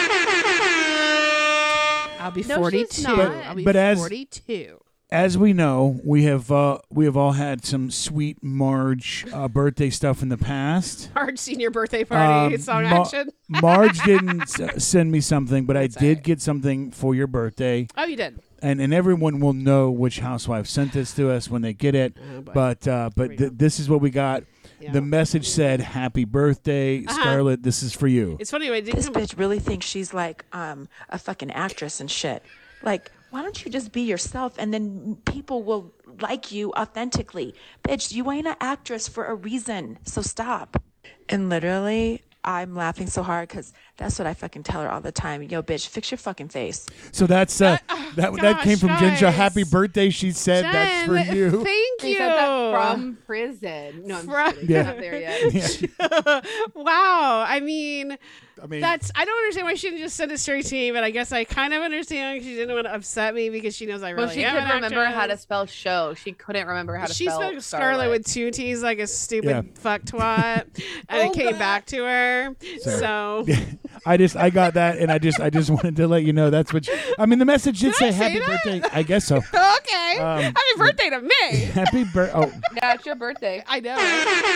I'll be No, she's forty-two. not. I'll be But as- forty-two. As we know, we have uh, we have all had some sweet Marge uh, birthday stuff in the past. Marge senior birthday party. Um, song Ma- action. Marge didn't s- send me something, but I That's all did right. get something for your birthday. Oh, you did. And and everyone will know which housewife sent this to us when they get it. Oh, boy. but uh, Here we but go. th- this is what we got. Yeah. The message said, "Happy birthday, Uh-huh. Scarlett. This is for you." It's funny. I didn't This come- bitch really thinks she's like um a fucking actress and shit. Like, why don't you just be yourself and then people will like you authentically? Bitch, you ain't an actress for a reason, so stop. And literally, I'm laughing so hard because that's what I fucking tell her all the time. Yo, bitch, fix your fucking face. So that's uh, that that gosh, came from Ginger. guys. Happy birthday, she said. That's for Jen, you. Thank She you. said that from prison. No, I'm From- just kidding. Yeah. Not there yet. Wow. I mean, I mean, that's I don't understand why she didn't just send it straight to me, but I guess I kind of understand she didn't want to upset me because she knows I really Well, she am could an remember actress. how to spell show. She couldn't remember how to She spell spelled Scarlet. Scarlet with two T's like a stupid Yeah. fuck twat, and it came back to her. So, I just I got that, and I just I just wanted to let you know that's what. You, I mean, the message did Did say I say happy that? birthday. I guess so. okay. Um, Happy birthday to me. Happy birthday. Oh, Yeah, it's your birthday. I know.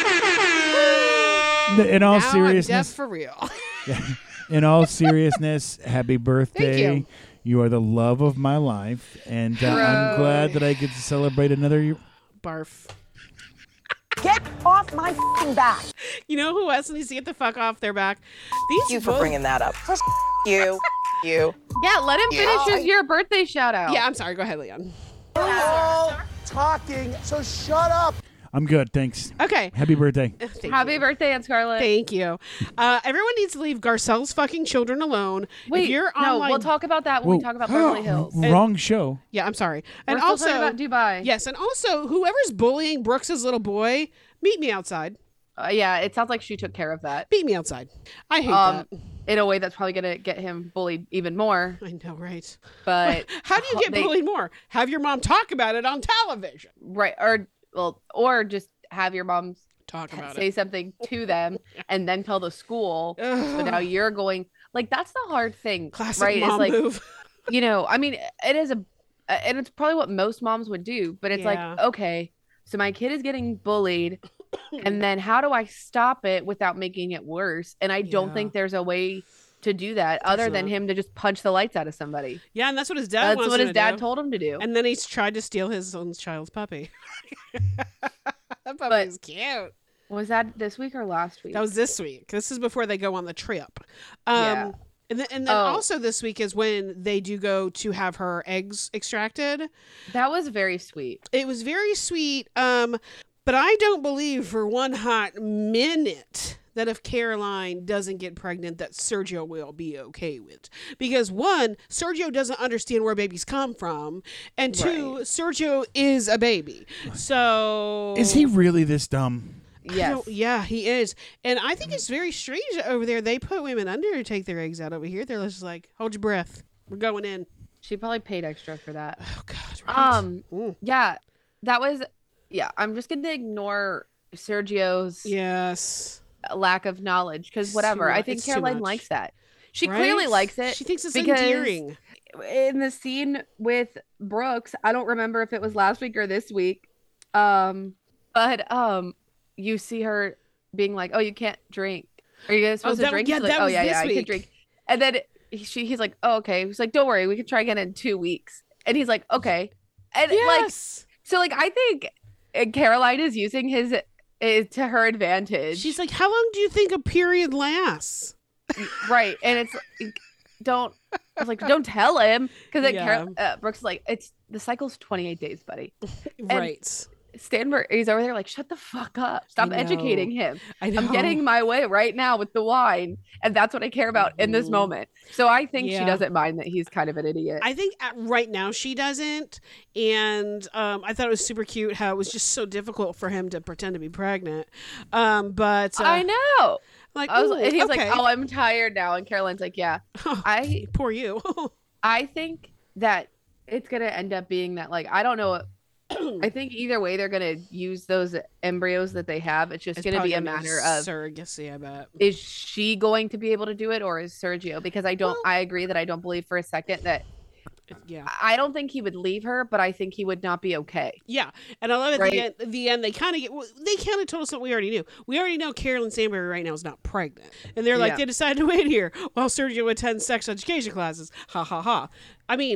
in all now I'm seriousness, deaf for real. in all seriousness, happy birthday. you. You are the love of my life, and uh, I'm glad that I get to celebrate another year. Barf. Get off my f***ing back. You know who else needs to get the fuck off their back? These You for both- bringing that up. You. You. Yeah, let him finish Yeah. his your birthday shout out. Yeah, I'm sorry. Go ahead, Leon. Talking, so shut up. I'm good, thanks. Okay. Happy birthday. Thank Happy you. birthday, Aunt Scarlett. Thank you. Uh, everyone needs to leave Garcelle's fucking children alone. Wait, if you're no, online, we'll talk about that when we talk about Beverly Hills. Wrong show. Yeah, I'm sorry. We're And still also, talking about Dubai. yes, and also, whoever's bullying Brooks's little boy, meet me outside. Uh, yeah, it sounds like she took care of that. Meet me outside. I hate Um, that. in a way that's probably gonna get him bullied even more. I know, right? But How do you get they- bullied more? Have your mom talk about it on television. right, or well, or just have your mom Talk about say it. something to them and then tell the school. So Ugh. now you're going like that's the hard thing, Classic right? mom it's like move. you know, I mean, it is a, and it's probably what most moms would do. But it's Yeah. like, okay, so my kid is getting bullied, and then how do I stop it without making it worse? And I don't Yeah. think there's a way to do that other than not. him to just punch the lights out of somebody. Yeah, and that's what his dad That's wants what him his to dad do. told him to do. And then he's tried to steal his own child's puppy. That puppy But- is cute. Was that this week or last week? That was this week. This is before they go on the trip. Um, Yeah. And then, and then Oh. also this week is when they do go to have her eggs extracted. That was very sweet. It was very sweet. Um, but I don't believe for one hot minute that if Caroline doesn't get pregnant, that Sergio will be okay with. Because one, Sergio doesn't understand where babies come from, and two, Right. Sergio is a baby. So Is he really this dumb? I Yes. don't- yeah, he is. And I think it's very strange that over there. They put women under to take their eggs out. Over here, they're just like, hold your breath. We're going in. She probably paid extra for that. Oh, God. Right? Um, Mm. yeah, that was, yeah, I'm just going to ignore Sergio's Yes. lack of knowledge because It's whatever. too I mu- think it's too Caroline much. likes that. She Right? clearly likes it. She thinks it's because endearing. in the scene with Brooks, I don't remember if it was last week or this week. Um, but um, you see her being like, "Oh, you can't drink. Are you guys supposed that- to drink?" yeah, She's like, that "Oh was yeah, this yeah, I can week. drink." And then she, he's like, "Oh, okay." He's like, "Don't worry, we can try again in two weeks." And he's like, "Okay." And like, Yes. so like, I think uh, Caroline is using his uh, to her advantage. She's like, how long do you think a period lasts? right, and it's like, don't. I was like, don't tell him because then Yeah. Carol, uh, Brooks is like, it's the cycle's twenty-eight days, buddy. Right. Stanberg, he's over there like, shut the fuck up. Stop know. educating him. I know. I'm getting my way right now with the wine. And that's what I care about in this Mhm. moment. So I think Yeah. she doesn't mind that he's kind of an idiot. I think at, right now she doesn't, and um, I thought it was super cute how it was just so difficult for him to pretend to be pregnant. Um, but uh, I know. like, I was, ooh, and he's okay. like, oh, I'm tired now. And Caroline's like, yeah. I poor you. I think that it's going to end up being that, like, I don't know. I think either way, they're going to use those embryos that they have. It's just It's going to probably be a gonna matter of surrogacy. I bet. is she going to be able to do it or is Sergio? Because I don't, I agree that I don't believe for a second that Yeah. I don't think he would leave her, but I think he would not be okay. Yeah, and I love at Right. the end. At the end, they kind of get. well, They kind of told us what we already knew. We already know Carolyn Stanberry right now is not pregnant, and they're like Yeah. they decided to wait here while Sergio attends sex education classes. Ha ha ha. I mean,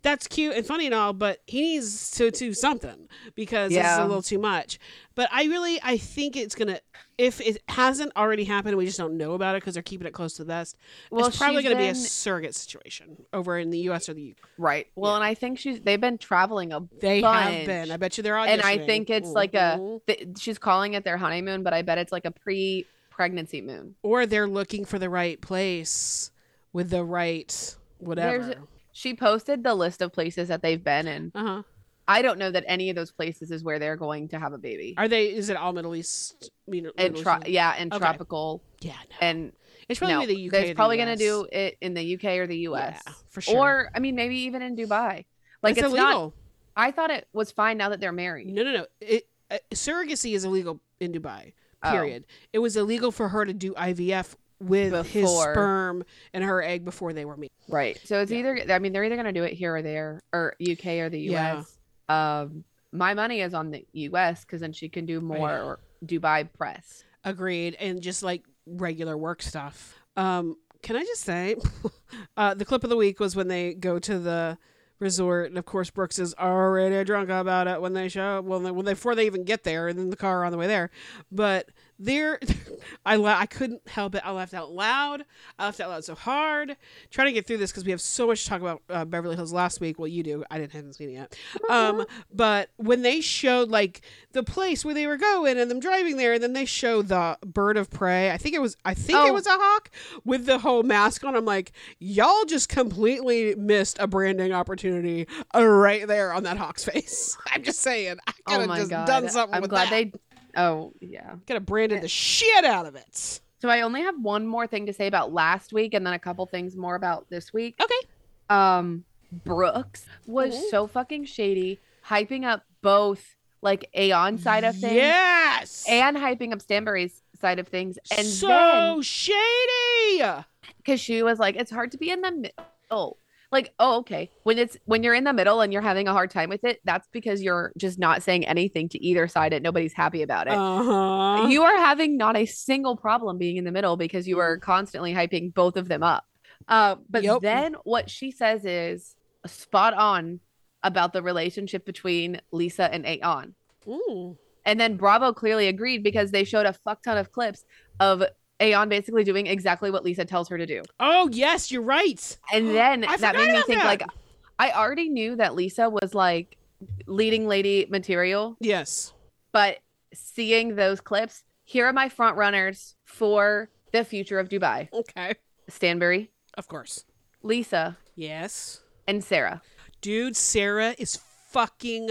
that's cute and funny and all, but he needs to do something because yeah. it's a little too much. But I really, I think it's going to, if it hasn't already happened, we just don't know about it because they're keeping it close to the vest. Well, it's probably going to been... be a surrogate situation over in the U S or the U K. Right. Well, yeah. and I think she's, they've been traveling a They bunch. have been. I bet you they're auditioning. And I think it's mm-hmm. like a, th- she's calling it their honeymoon, but I bet it's like a pre-pregnancy moon. Or they're looking for the right place with the right whatever. There's, she posted the list of places that they've been in. Uh-huh. I don't know that any of those places is where they're going to have a baby. Are they? Is it all Middle East? Middle and tro- East? yeah, and okay. tropical. Yeah, no. and it's probably no, the U K. There's probably going to do it in the U K or the U S. Yeah, for sure. Or I mean, maybe even in Dubai. Like it's, it's illegal. Not, I thought it was fine now that they're married. No, no, no. It, uh, surrogacy is illegal in Dubai. Period. Oh. It was illegal for her to do I V F with before. his sperm and her egg before they were married. Right. So it's yeah. either. I mean, they're either going to do it here or there, or U K or the U S. Yeah. Um. My money is on the U S because then she can do more or Dubai press. Agreed. And just like regular work stuff. Um, can I just say, uh, the clip of the week was when they go to the resort. And of course, Brooks is already drunk about it when they show, well, when they, before they even get there and in the car on the way there. But there, I, la- I couldn't help it. I laughed out loud. I laughed out loud so hard. Trying to get through this because we have so much to talk about uh, Beverly Hills last week. Well, you do. I didn't haven't seen it yet. Um, but when they showed like the place where they were going and them driving there, and then they show the bird of prey. I think it was. I think oh. it was a hawk with the whole mask on. I'm like, y'all just completely missed a branding opportunity right there on that hawk's face. I'm just saying. I could have oh just God. done something. I'm with glad that. they. Oh, yeah. Could have branded the shit out of it. So I only have one more thing to say about last week and then a couple things more about this week. Okay. Um, Brooks was Ooh. so fucking shady, hyping up both like Aeon side of things. Yes. And hyping up Stanbury's side of things. And so then, shady. Because she was like, it's hard to be in the middle. Like, oh, okay. When it's when you're in the middle and you're having a hard time with it, that's because you're just not saying anything to either side and nobody's happy about it. Uh-huh. You are having not a single problem being in the middle because you are constantly hyping both of them up. Uh, but Yep. then what she says is spot on about the relationship between Lisa and Aeon. Ooh. And then Bravo clearly agreed because they showed a fuck ton of clips of Aeon basically doing exactly what Lisa tells her to do. Oh, yes, you're right. And then I that forgot made me about think that. like I already knew that Lisa was like leading lady material, Yes. but seeing those clips, here are my front runners for the future of Dubai. Okay. Stanbury, Of course. Lisa, Yes. and Sarah. Dude, Sarah is fucking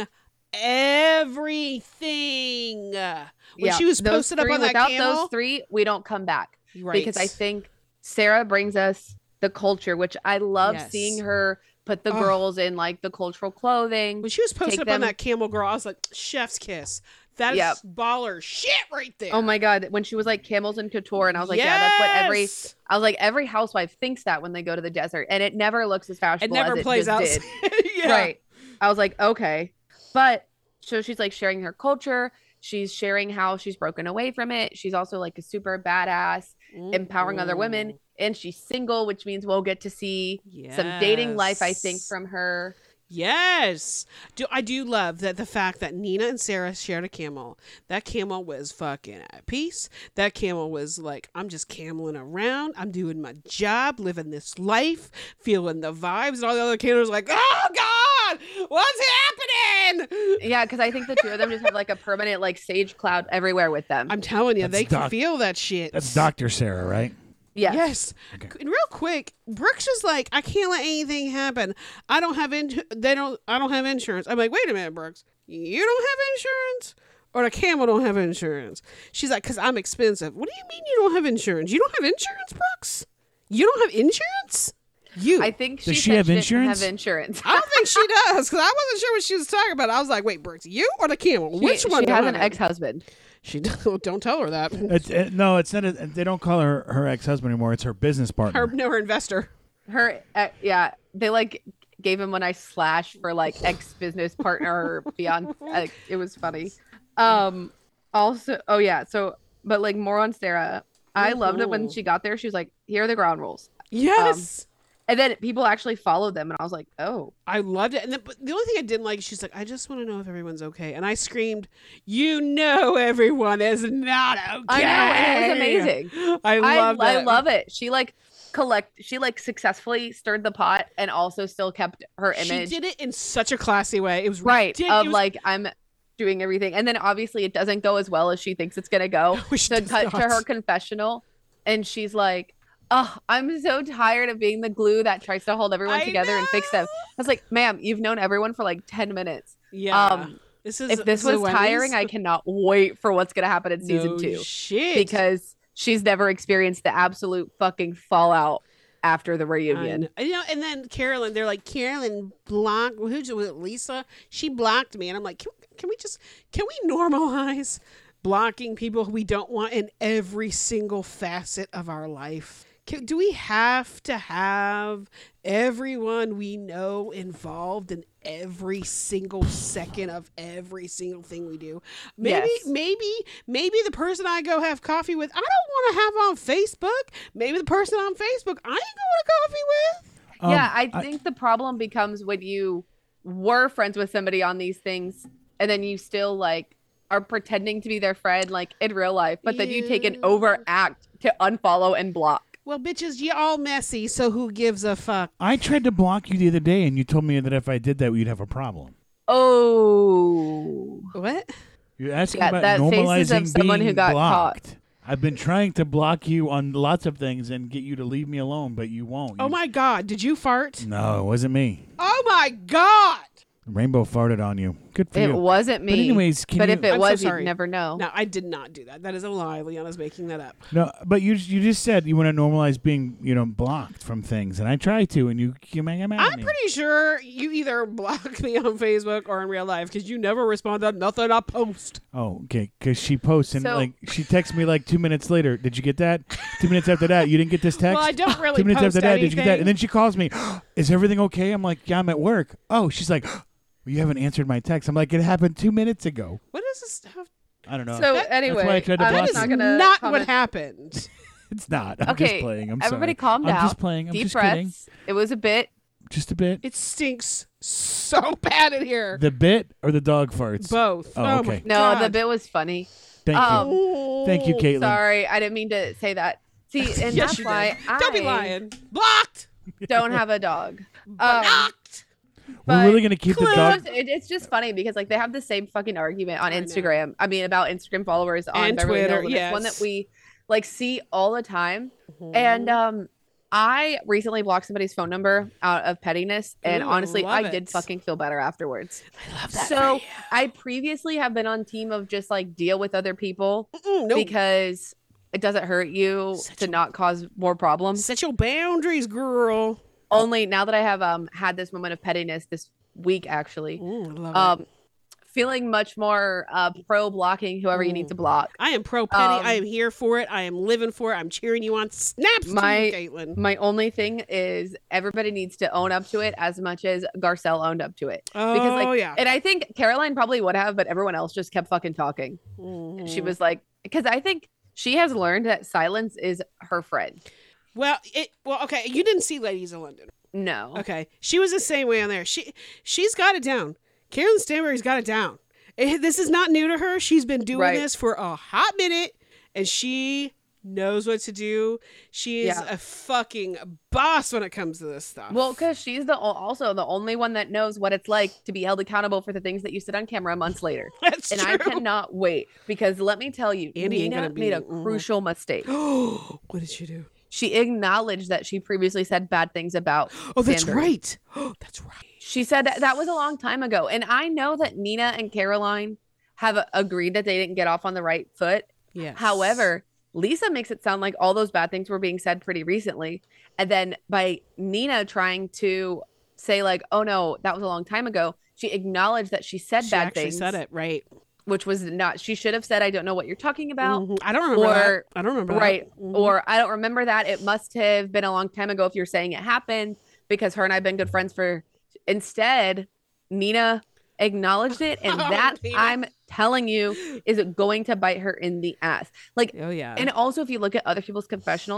everything. When Yeah, she was those posted up three- on that without camel. those three, we don't come back. Right. Because I think Sarah brings us the culture, which I love Yes. seeing her put the Oh. girls in like the cultural clothing. When she was posted take up them- on that camel girl, I was like, chef's kiss. That is Yep. baller shit right there. Oh my God. When she was like camels and couture, and I was like, yeah, that's what every, Yes! I was like, every housewife thinks that when they go to the desert, and it never looks as It fashionable never as it plays just out. did. Yeah. Right. I was like, okay. But so she's like sharing her culture. She's sharing how she's broken away from it. She's also like a super badass, empowering other women. And she's single, which means we'll get to see some dating life, I think, Yes. from her. Yes. Do I do love that the fact that Nina and Sarah shared a camel. That camel was fucking at peace. That camel was like, I'm just cameling around. I'm doing my job, living this life, feeling the vibes. And all the other camels like, oh God, what's happening? Yeah, because I think the two of them just have like a permanent like sage cloud everywhere with them. I'm telling you, That's they can doc- feel that shit. That's Doctor Sarah, right? Yes. Yes. Okay. And real quick, Brooks was like, I can't let anything happen. I don't have in- they don't I don't have insurance. I'm like, wait a minute, Brooks. You don't have insurance? Or the camel don't have insurance? She's like, because I'm expensive. What do you mean you don't have insurance? You don't have insurance, Brooks? You don't have insurance? You. I think she Does she said have didn't insurance? have insurance. I don't think she does, because I wasn't sure what she was talking about. I was like, wait, Brooks, you or the camel? She- Which one? She don't has have an it? ex-husband. She don't, don't tell her that. It's, it, no, it's not. A, they don't call her her ex husband anymore. It's her business partner. Her, no, her investor. Her, uh, yeah, they like gave him a nice slash for like ex-business partner or beyond. Uh, it was funny. Um, also, oh yeah, so but like more on Sarah. I loved it when she got there. She was like, "Here are the ground rules." Yes. And then people actually followed them, and I was like, "Oh, I loved it." And then, but the only thing I didn't like, she's like, "I just want to know if everyone's okay," and I screamed, "You know, everyone is not okay." I know, and it was amazing. I love I, it. I love it. She like collect. She like successfully stirred the pot, and also still kept her image. She did it in such a classy way. It was right ridic- of it was- like I'm doing everything, and then obviously it doesn't go as well as she thinks it's gonna go. Which So does cut to not. her confessional, and she's like, "Oh, I'm so tired of being the glue that tries to hold everyone I together and fix them." I was like, "Ma'am, you've known everyone for like ten minutes. Yeah. Um, this is if this is a was Wendy's? tiring, I cannot wait for what's gonna happen in season No two shit. because she's never experienced the absolute fucking fallout after the I reunion." know. You know, and then Carolyn, they're like, Carolyn blocked, who was it, Lisa? She blocked me. And I'm like, can, can we just, can we normalize blocking people we don't want in every single facet of our life? Can, do we have to have everyone we know involved in every single second of every single thing we do? Maybe, Yes. maybe, maybe the person I go have coffee with, I don't want to have on Facebook. Maybe the person on Facebook I ain't going to coffee with. Um, yeah, I think the problem becomes when you were friends with somebody on these things and then you still like are pretending to be their friend like in real life, but then you take an Yeah. overact to unfollow and block. Well, bitches, you all messy, so who gives a fuck? I tried to block you the other day, and you told me that if I did that, we'd have a problem. Oh. What? You're asking Yeah, about that faces normalizing of someone being who got blocked. caught. I've been trying to block you on lots of things and get you to leave me alone, but you won't. Oh You- my God, did you fart? No, it wasn't me. Oh my God! Rainbow farted on you. Good for It you. wasn't me. But anyways, can but you, if it I'm so was, sorry. you'd never know. No, I did not do that. That is a lie. Leanna's making that up. no, but you you just said you want to normalize being you know blocked from things, and I try to, and you you make mad at I'm me. pretty sure you either block me on Facebook or in real life because you never respond to nothing I post. Oh, okay. Because she posts and So- like she texts me like two minutes later. Did you get that? Two minutes after that, you didn't get this text. Well, I don't really Two minutes post after that, did you get that? anything. And then she calls me. Is everything okay? I'm like, yeah, I'm at work. Oh, she's like, well, you haven't answered my text. I'm like, it happened two minutes ago. What does this have? I don't know. So That's why I anyway, tried to I'm block That is not you. gonna not comment. what happened. It's not. I'm Okay, just playing. I'm everybody sorry. calm down. I'm just playing. I'm Deep just breaths. kidding. It was a bit. Just a bit. It stinks so bad in here. The bit or the dog farts? Both. Oh, Oh, okay. my No, God. the bit was funny. Thank Um, you. Thank you, Caitlin. Sorry, I didn't mean to say that. See, and Yes, that's you why did. Don't be I lying. Blocked. don't have a dog. Um, Blocked. We're but- really gonna keep the It's dog. just, it- it's just funny because like they have the same fucking argument on I know. Instagram. I mean, about Instagram followers on And Beverly Twitter, Hills. And It's one yes. that we like see all the time. And um, I recently blocked somebody's phone number out of pettiness, and Ooh, honestly, I love did it. fucking feel better afterwards. I love that. So I previously have been on team of just like deal with other people Mm-mm, nope. because it doesn't hurt you Such to a- not cause more problems. Set your boundaries, girl. Only now that I have um had this moment of pettiness this week, actually, Mm, I love it. um, feeling much more uh pro blocking whoever you need to block. I am pro petty. um, I am here for it. I am living for it. I'm cheering you on. Snaps My- to you, Caitlin. My only thing is everybody needs to own up to it as much as Garcelle owned up to it. Oh, because like, yeah. and I think Caroline probably would have, but everyone else just kept fucking talking. Mhm. She was like, because I think she has learned that silence is her friend. Well, it well, okay. You didn't see Ladies of London. No. Okay. She was the same way on there. She she's got it down. Carolyn Stanberry's got it down. Eh, This is not new to her. She's been doing Right. this for a hot minute, and she knows what to do. She is Yeah. a fucking boss when it comes to this stuff. Well, because she's the also the only one that knows what it's like to be held accountable for the things that you said on camera months later. That's and true. I cannot wait because let me tell you, Andy ain't Nina gonna be- made a mhm. crucial mistake. what did she do? She acknowledged that she previously said bad things about. Oh, that's Sandberg. right. Oh, that's right. She said that that was a long time ago, and I know that Nina and Caroline have uh, agreed that they didn't get off on the right foot. Yes. However, Lisa makes it sound like all those bad things were being said pretty recently, and then by Nina trying to say like, "Oh no, that was a long time ago," she acknowledged that she said she bad actually things. said it right. Which was not. She should have said, "I don't know what you're talking about." Mhm. I don't remember Or- that. I don't remember Right. that. Mhm. Or I don't remember that. It must have been a long time ago if you're saying it happened because her and I have been good friends for. Instead, Nina acknowledged it. And Oh, that, Nina. I'm telling you, is going to bite her in the ass. Like, Oh yeah. and also if you look at other people's confessionals,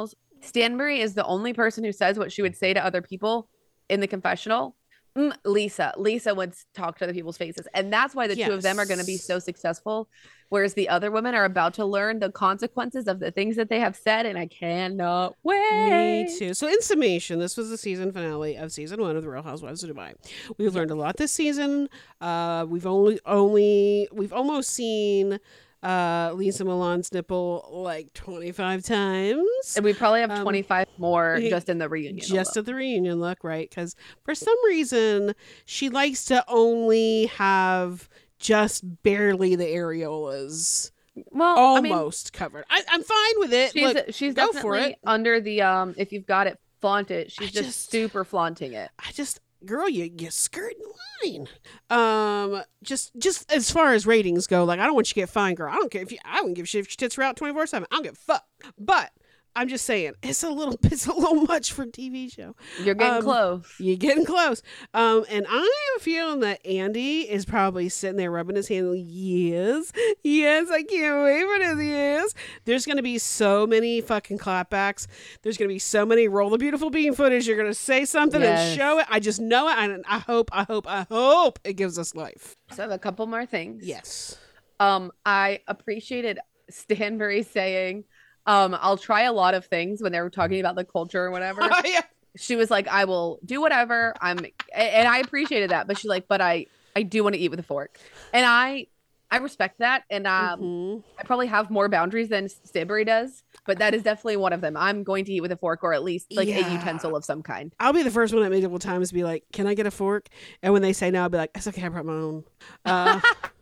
Stanbury is the only person who says what she would say to other people in the confessional. Mm, Lisa. Lisa would talk to other people's faces. And that's why the yes. two of them are going to be so successful. Whereas the other women are about to learn the consequences of the things that they have said. And I cannot wait. Me too. So in summation, this was the season finale of season one of The Real Housewives of Dubai. We've learned a lot this season. Uh, we've only, only, we've almost seen uh, Lisa Milan's nipple like twenty-five times. And we probably have um, twenty-five more he, just in the reunion. Just alone. at the reunion look, right? Because for some reason, she likes to only have just barely the areolas. Well, almost I mean, covered. I, I'm fine with it. She's, Look, she's go definitely for it. under the, um, if you've got it, flaunt it. She's just, just super flaunting it. I just, girl, you, you skirt in line. Um, just, just as far as ratings go, like, I don't want you to get fined, girl. I don't care if you, I don't give a shit if your tits are out twenty-four seven. I don't give a fuck. But I'm just saying, it's a little, it's a little much for a T V show. You're getting um, close. You're getting close. Um, and I have a feeling that Andy is probably sitting there rubbing his hand. Like, yes, yes, I can't wait for this. Yes, there's gonna be so many fucking clapbacks. There's gonna be so many roll the beautiful bean footage. You're gonna say something yes. and show it. I just know it. And I hope, I hope, I hope it gives us life. So I have a couple more things. Yes. Um, I appreciated Stanbury saying, Um, I'll try a lot of things when they were talking about the culture or whatever. Oh, yeah. She was like, I will do whatever. I'm, and I appreciated that. But she's like, but I, I do want to eat with a fork, and I, I respect that. And um, mm-hmm. I probably have more boundaries than Stanbury does, but that is definitely one of them. I'm going to eat with a fork, or at least like yeah. a utensil of some kind. I'll be the first one at medieval times to be like, "Can I get a fork?" And when they say no, I'll be like, "It's okay, I brought my own." Uh,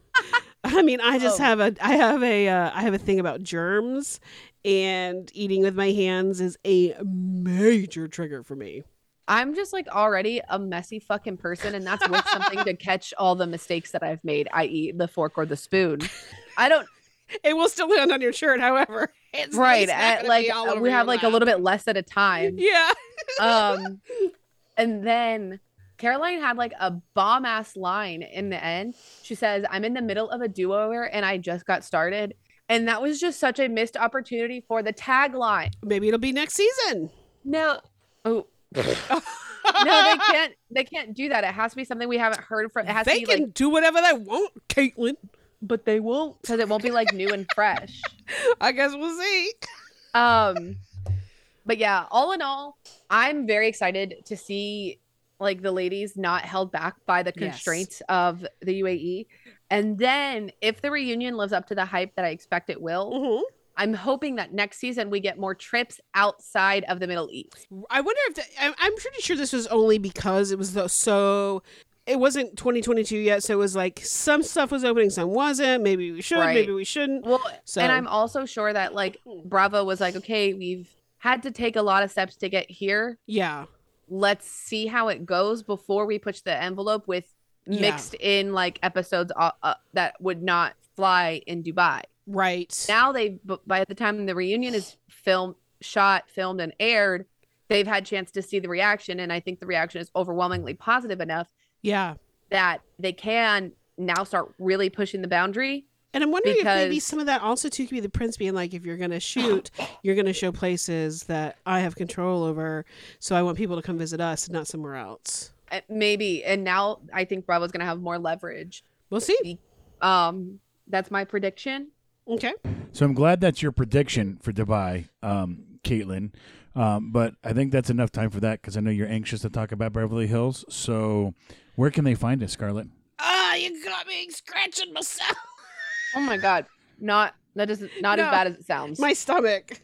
I mean, I just oh. have a, I have a, uh, I have a thing about germs. And eating with my hands is a major trigger for me. I'm just like already a messy fucking person, and that's with something to catch all the mistakes that I've made, that is the fork or the spoon. I don't. It will still land on your shirt, however. It's, right. It's at, like we have like lap. a little bit less at a time. Yeah. um, and then Caroline had like a bomb ass line in the end. She says, "I'm in the middle of a do-over and I just got started." And that was just such a missed opportunity for the tagline. Maybe it'll be next season. No. Oh. No, they can't. They can't do that. It has to be something we haven't heard from. It has they to be can like, do whatever they want, Caitlin. But they won't, because it won't be like new and fresh. I guess we'll see. Um, but yeah, all in all, I'm very excited to see like the ladies not held back by the constraints yes. of the U A E. And then if the reunion lives up to the hype that I expect it will, mm-hmm. I'm hoping that next season we get more trips outside of the Middle East. I wonder if the, I'm pretty sure this was only because it was the, so it wasn't twenty twenty-two yet. So it was like some stuff was opening, some wasn't. Maybe we should, right. maybe we shouldn't. Well, so. And I'm also sure that like Bravo was like, okay, we've had to take a lot of steps to get here. Yeah. Let's see how it goes before we push the envelope with mixed yeah. in like episodes uh, uh, that would not fly in Dubai. Right. Now they, by the time the reunion is filmed, shot, filmed, and aired, they've had chance to see the reaction, and I think the reaction is overwhelmingly positive enough. Yeah. That they can now start really pushing the boundary. And I'm wondering because... if maybe some of that also too could be the Prince being like, if you're going to shoot, you're going to show places that I have control over, so I want people to come visit us and not somewhere else. Maybe. And now I think Bravo's going to have more leverage. We'll see. Um, that's my prediction. Okay. So I'm glad that's your prediction for Dubai, um, Caitlin. Um, but I think that's enough time for that because I know you're anxious to talk about Beverly Hills. So where can they find us, Scarlett? Ah, you got me scratching myself. Oh my God. Not, that is not no, as bad as it sounds. My stomach.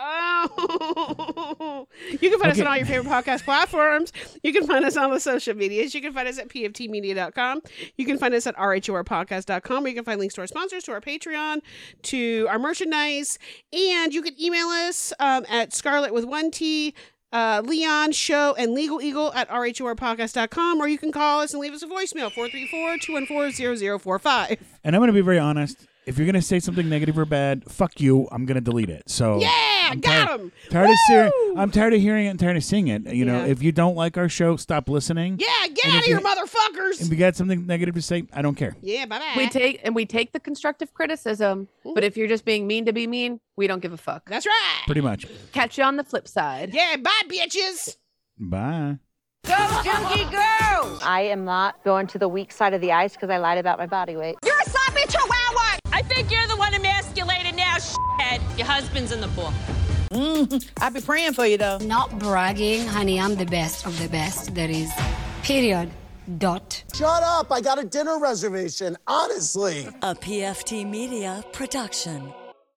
Oh, you can find okay. us on all your favorite podcast platforms. You can find us on the social medias. You can find us at p f t media dot com. You can find us at r h o r podcast dot com, where you can find links to our sponsors, to our Patreon, to our merchandise. And you can email us um, at Scarlett with one T, uh, Leon Show, and Legal Eagle at r h o r podcast dot com, or you can call us and leave us a voicemail, four three four, two one four, zero zero four five. And I'm going to be very honest. If you're going to say something negative or bad, fuck you. I'm going to delete it. So yeah. I'm got tired, him. Tired of hearing, I'm tired of hearing it and tired of seeing it. You know, Yeah. if you don't like our show, stop listening. Yeah, get And out if of here, you- motherfuckers. If you got something negative to say, I don't care. Yeah, bye bye. We take and we take the constructive criticism, but if you're just being mean to be mean, we don't give a fuck. That's right. Pretty much. Catch you on the flip side. Yeah, bye, bitches. Bye. Go, Junkie, go! I am not going to the weak side of the ice because I lied about my body weight. You're a sloppy chihuahua! I think you're the one emasculated now, shithead. Your husband's in the book. Mm, I'll be praying for you, though. Not bragging, honey, I'm the best of the best there is. Period. Dot. Shut up. I got a dinner reservation, honestly. A P F T Media production.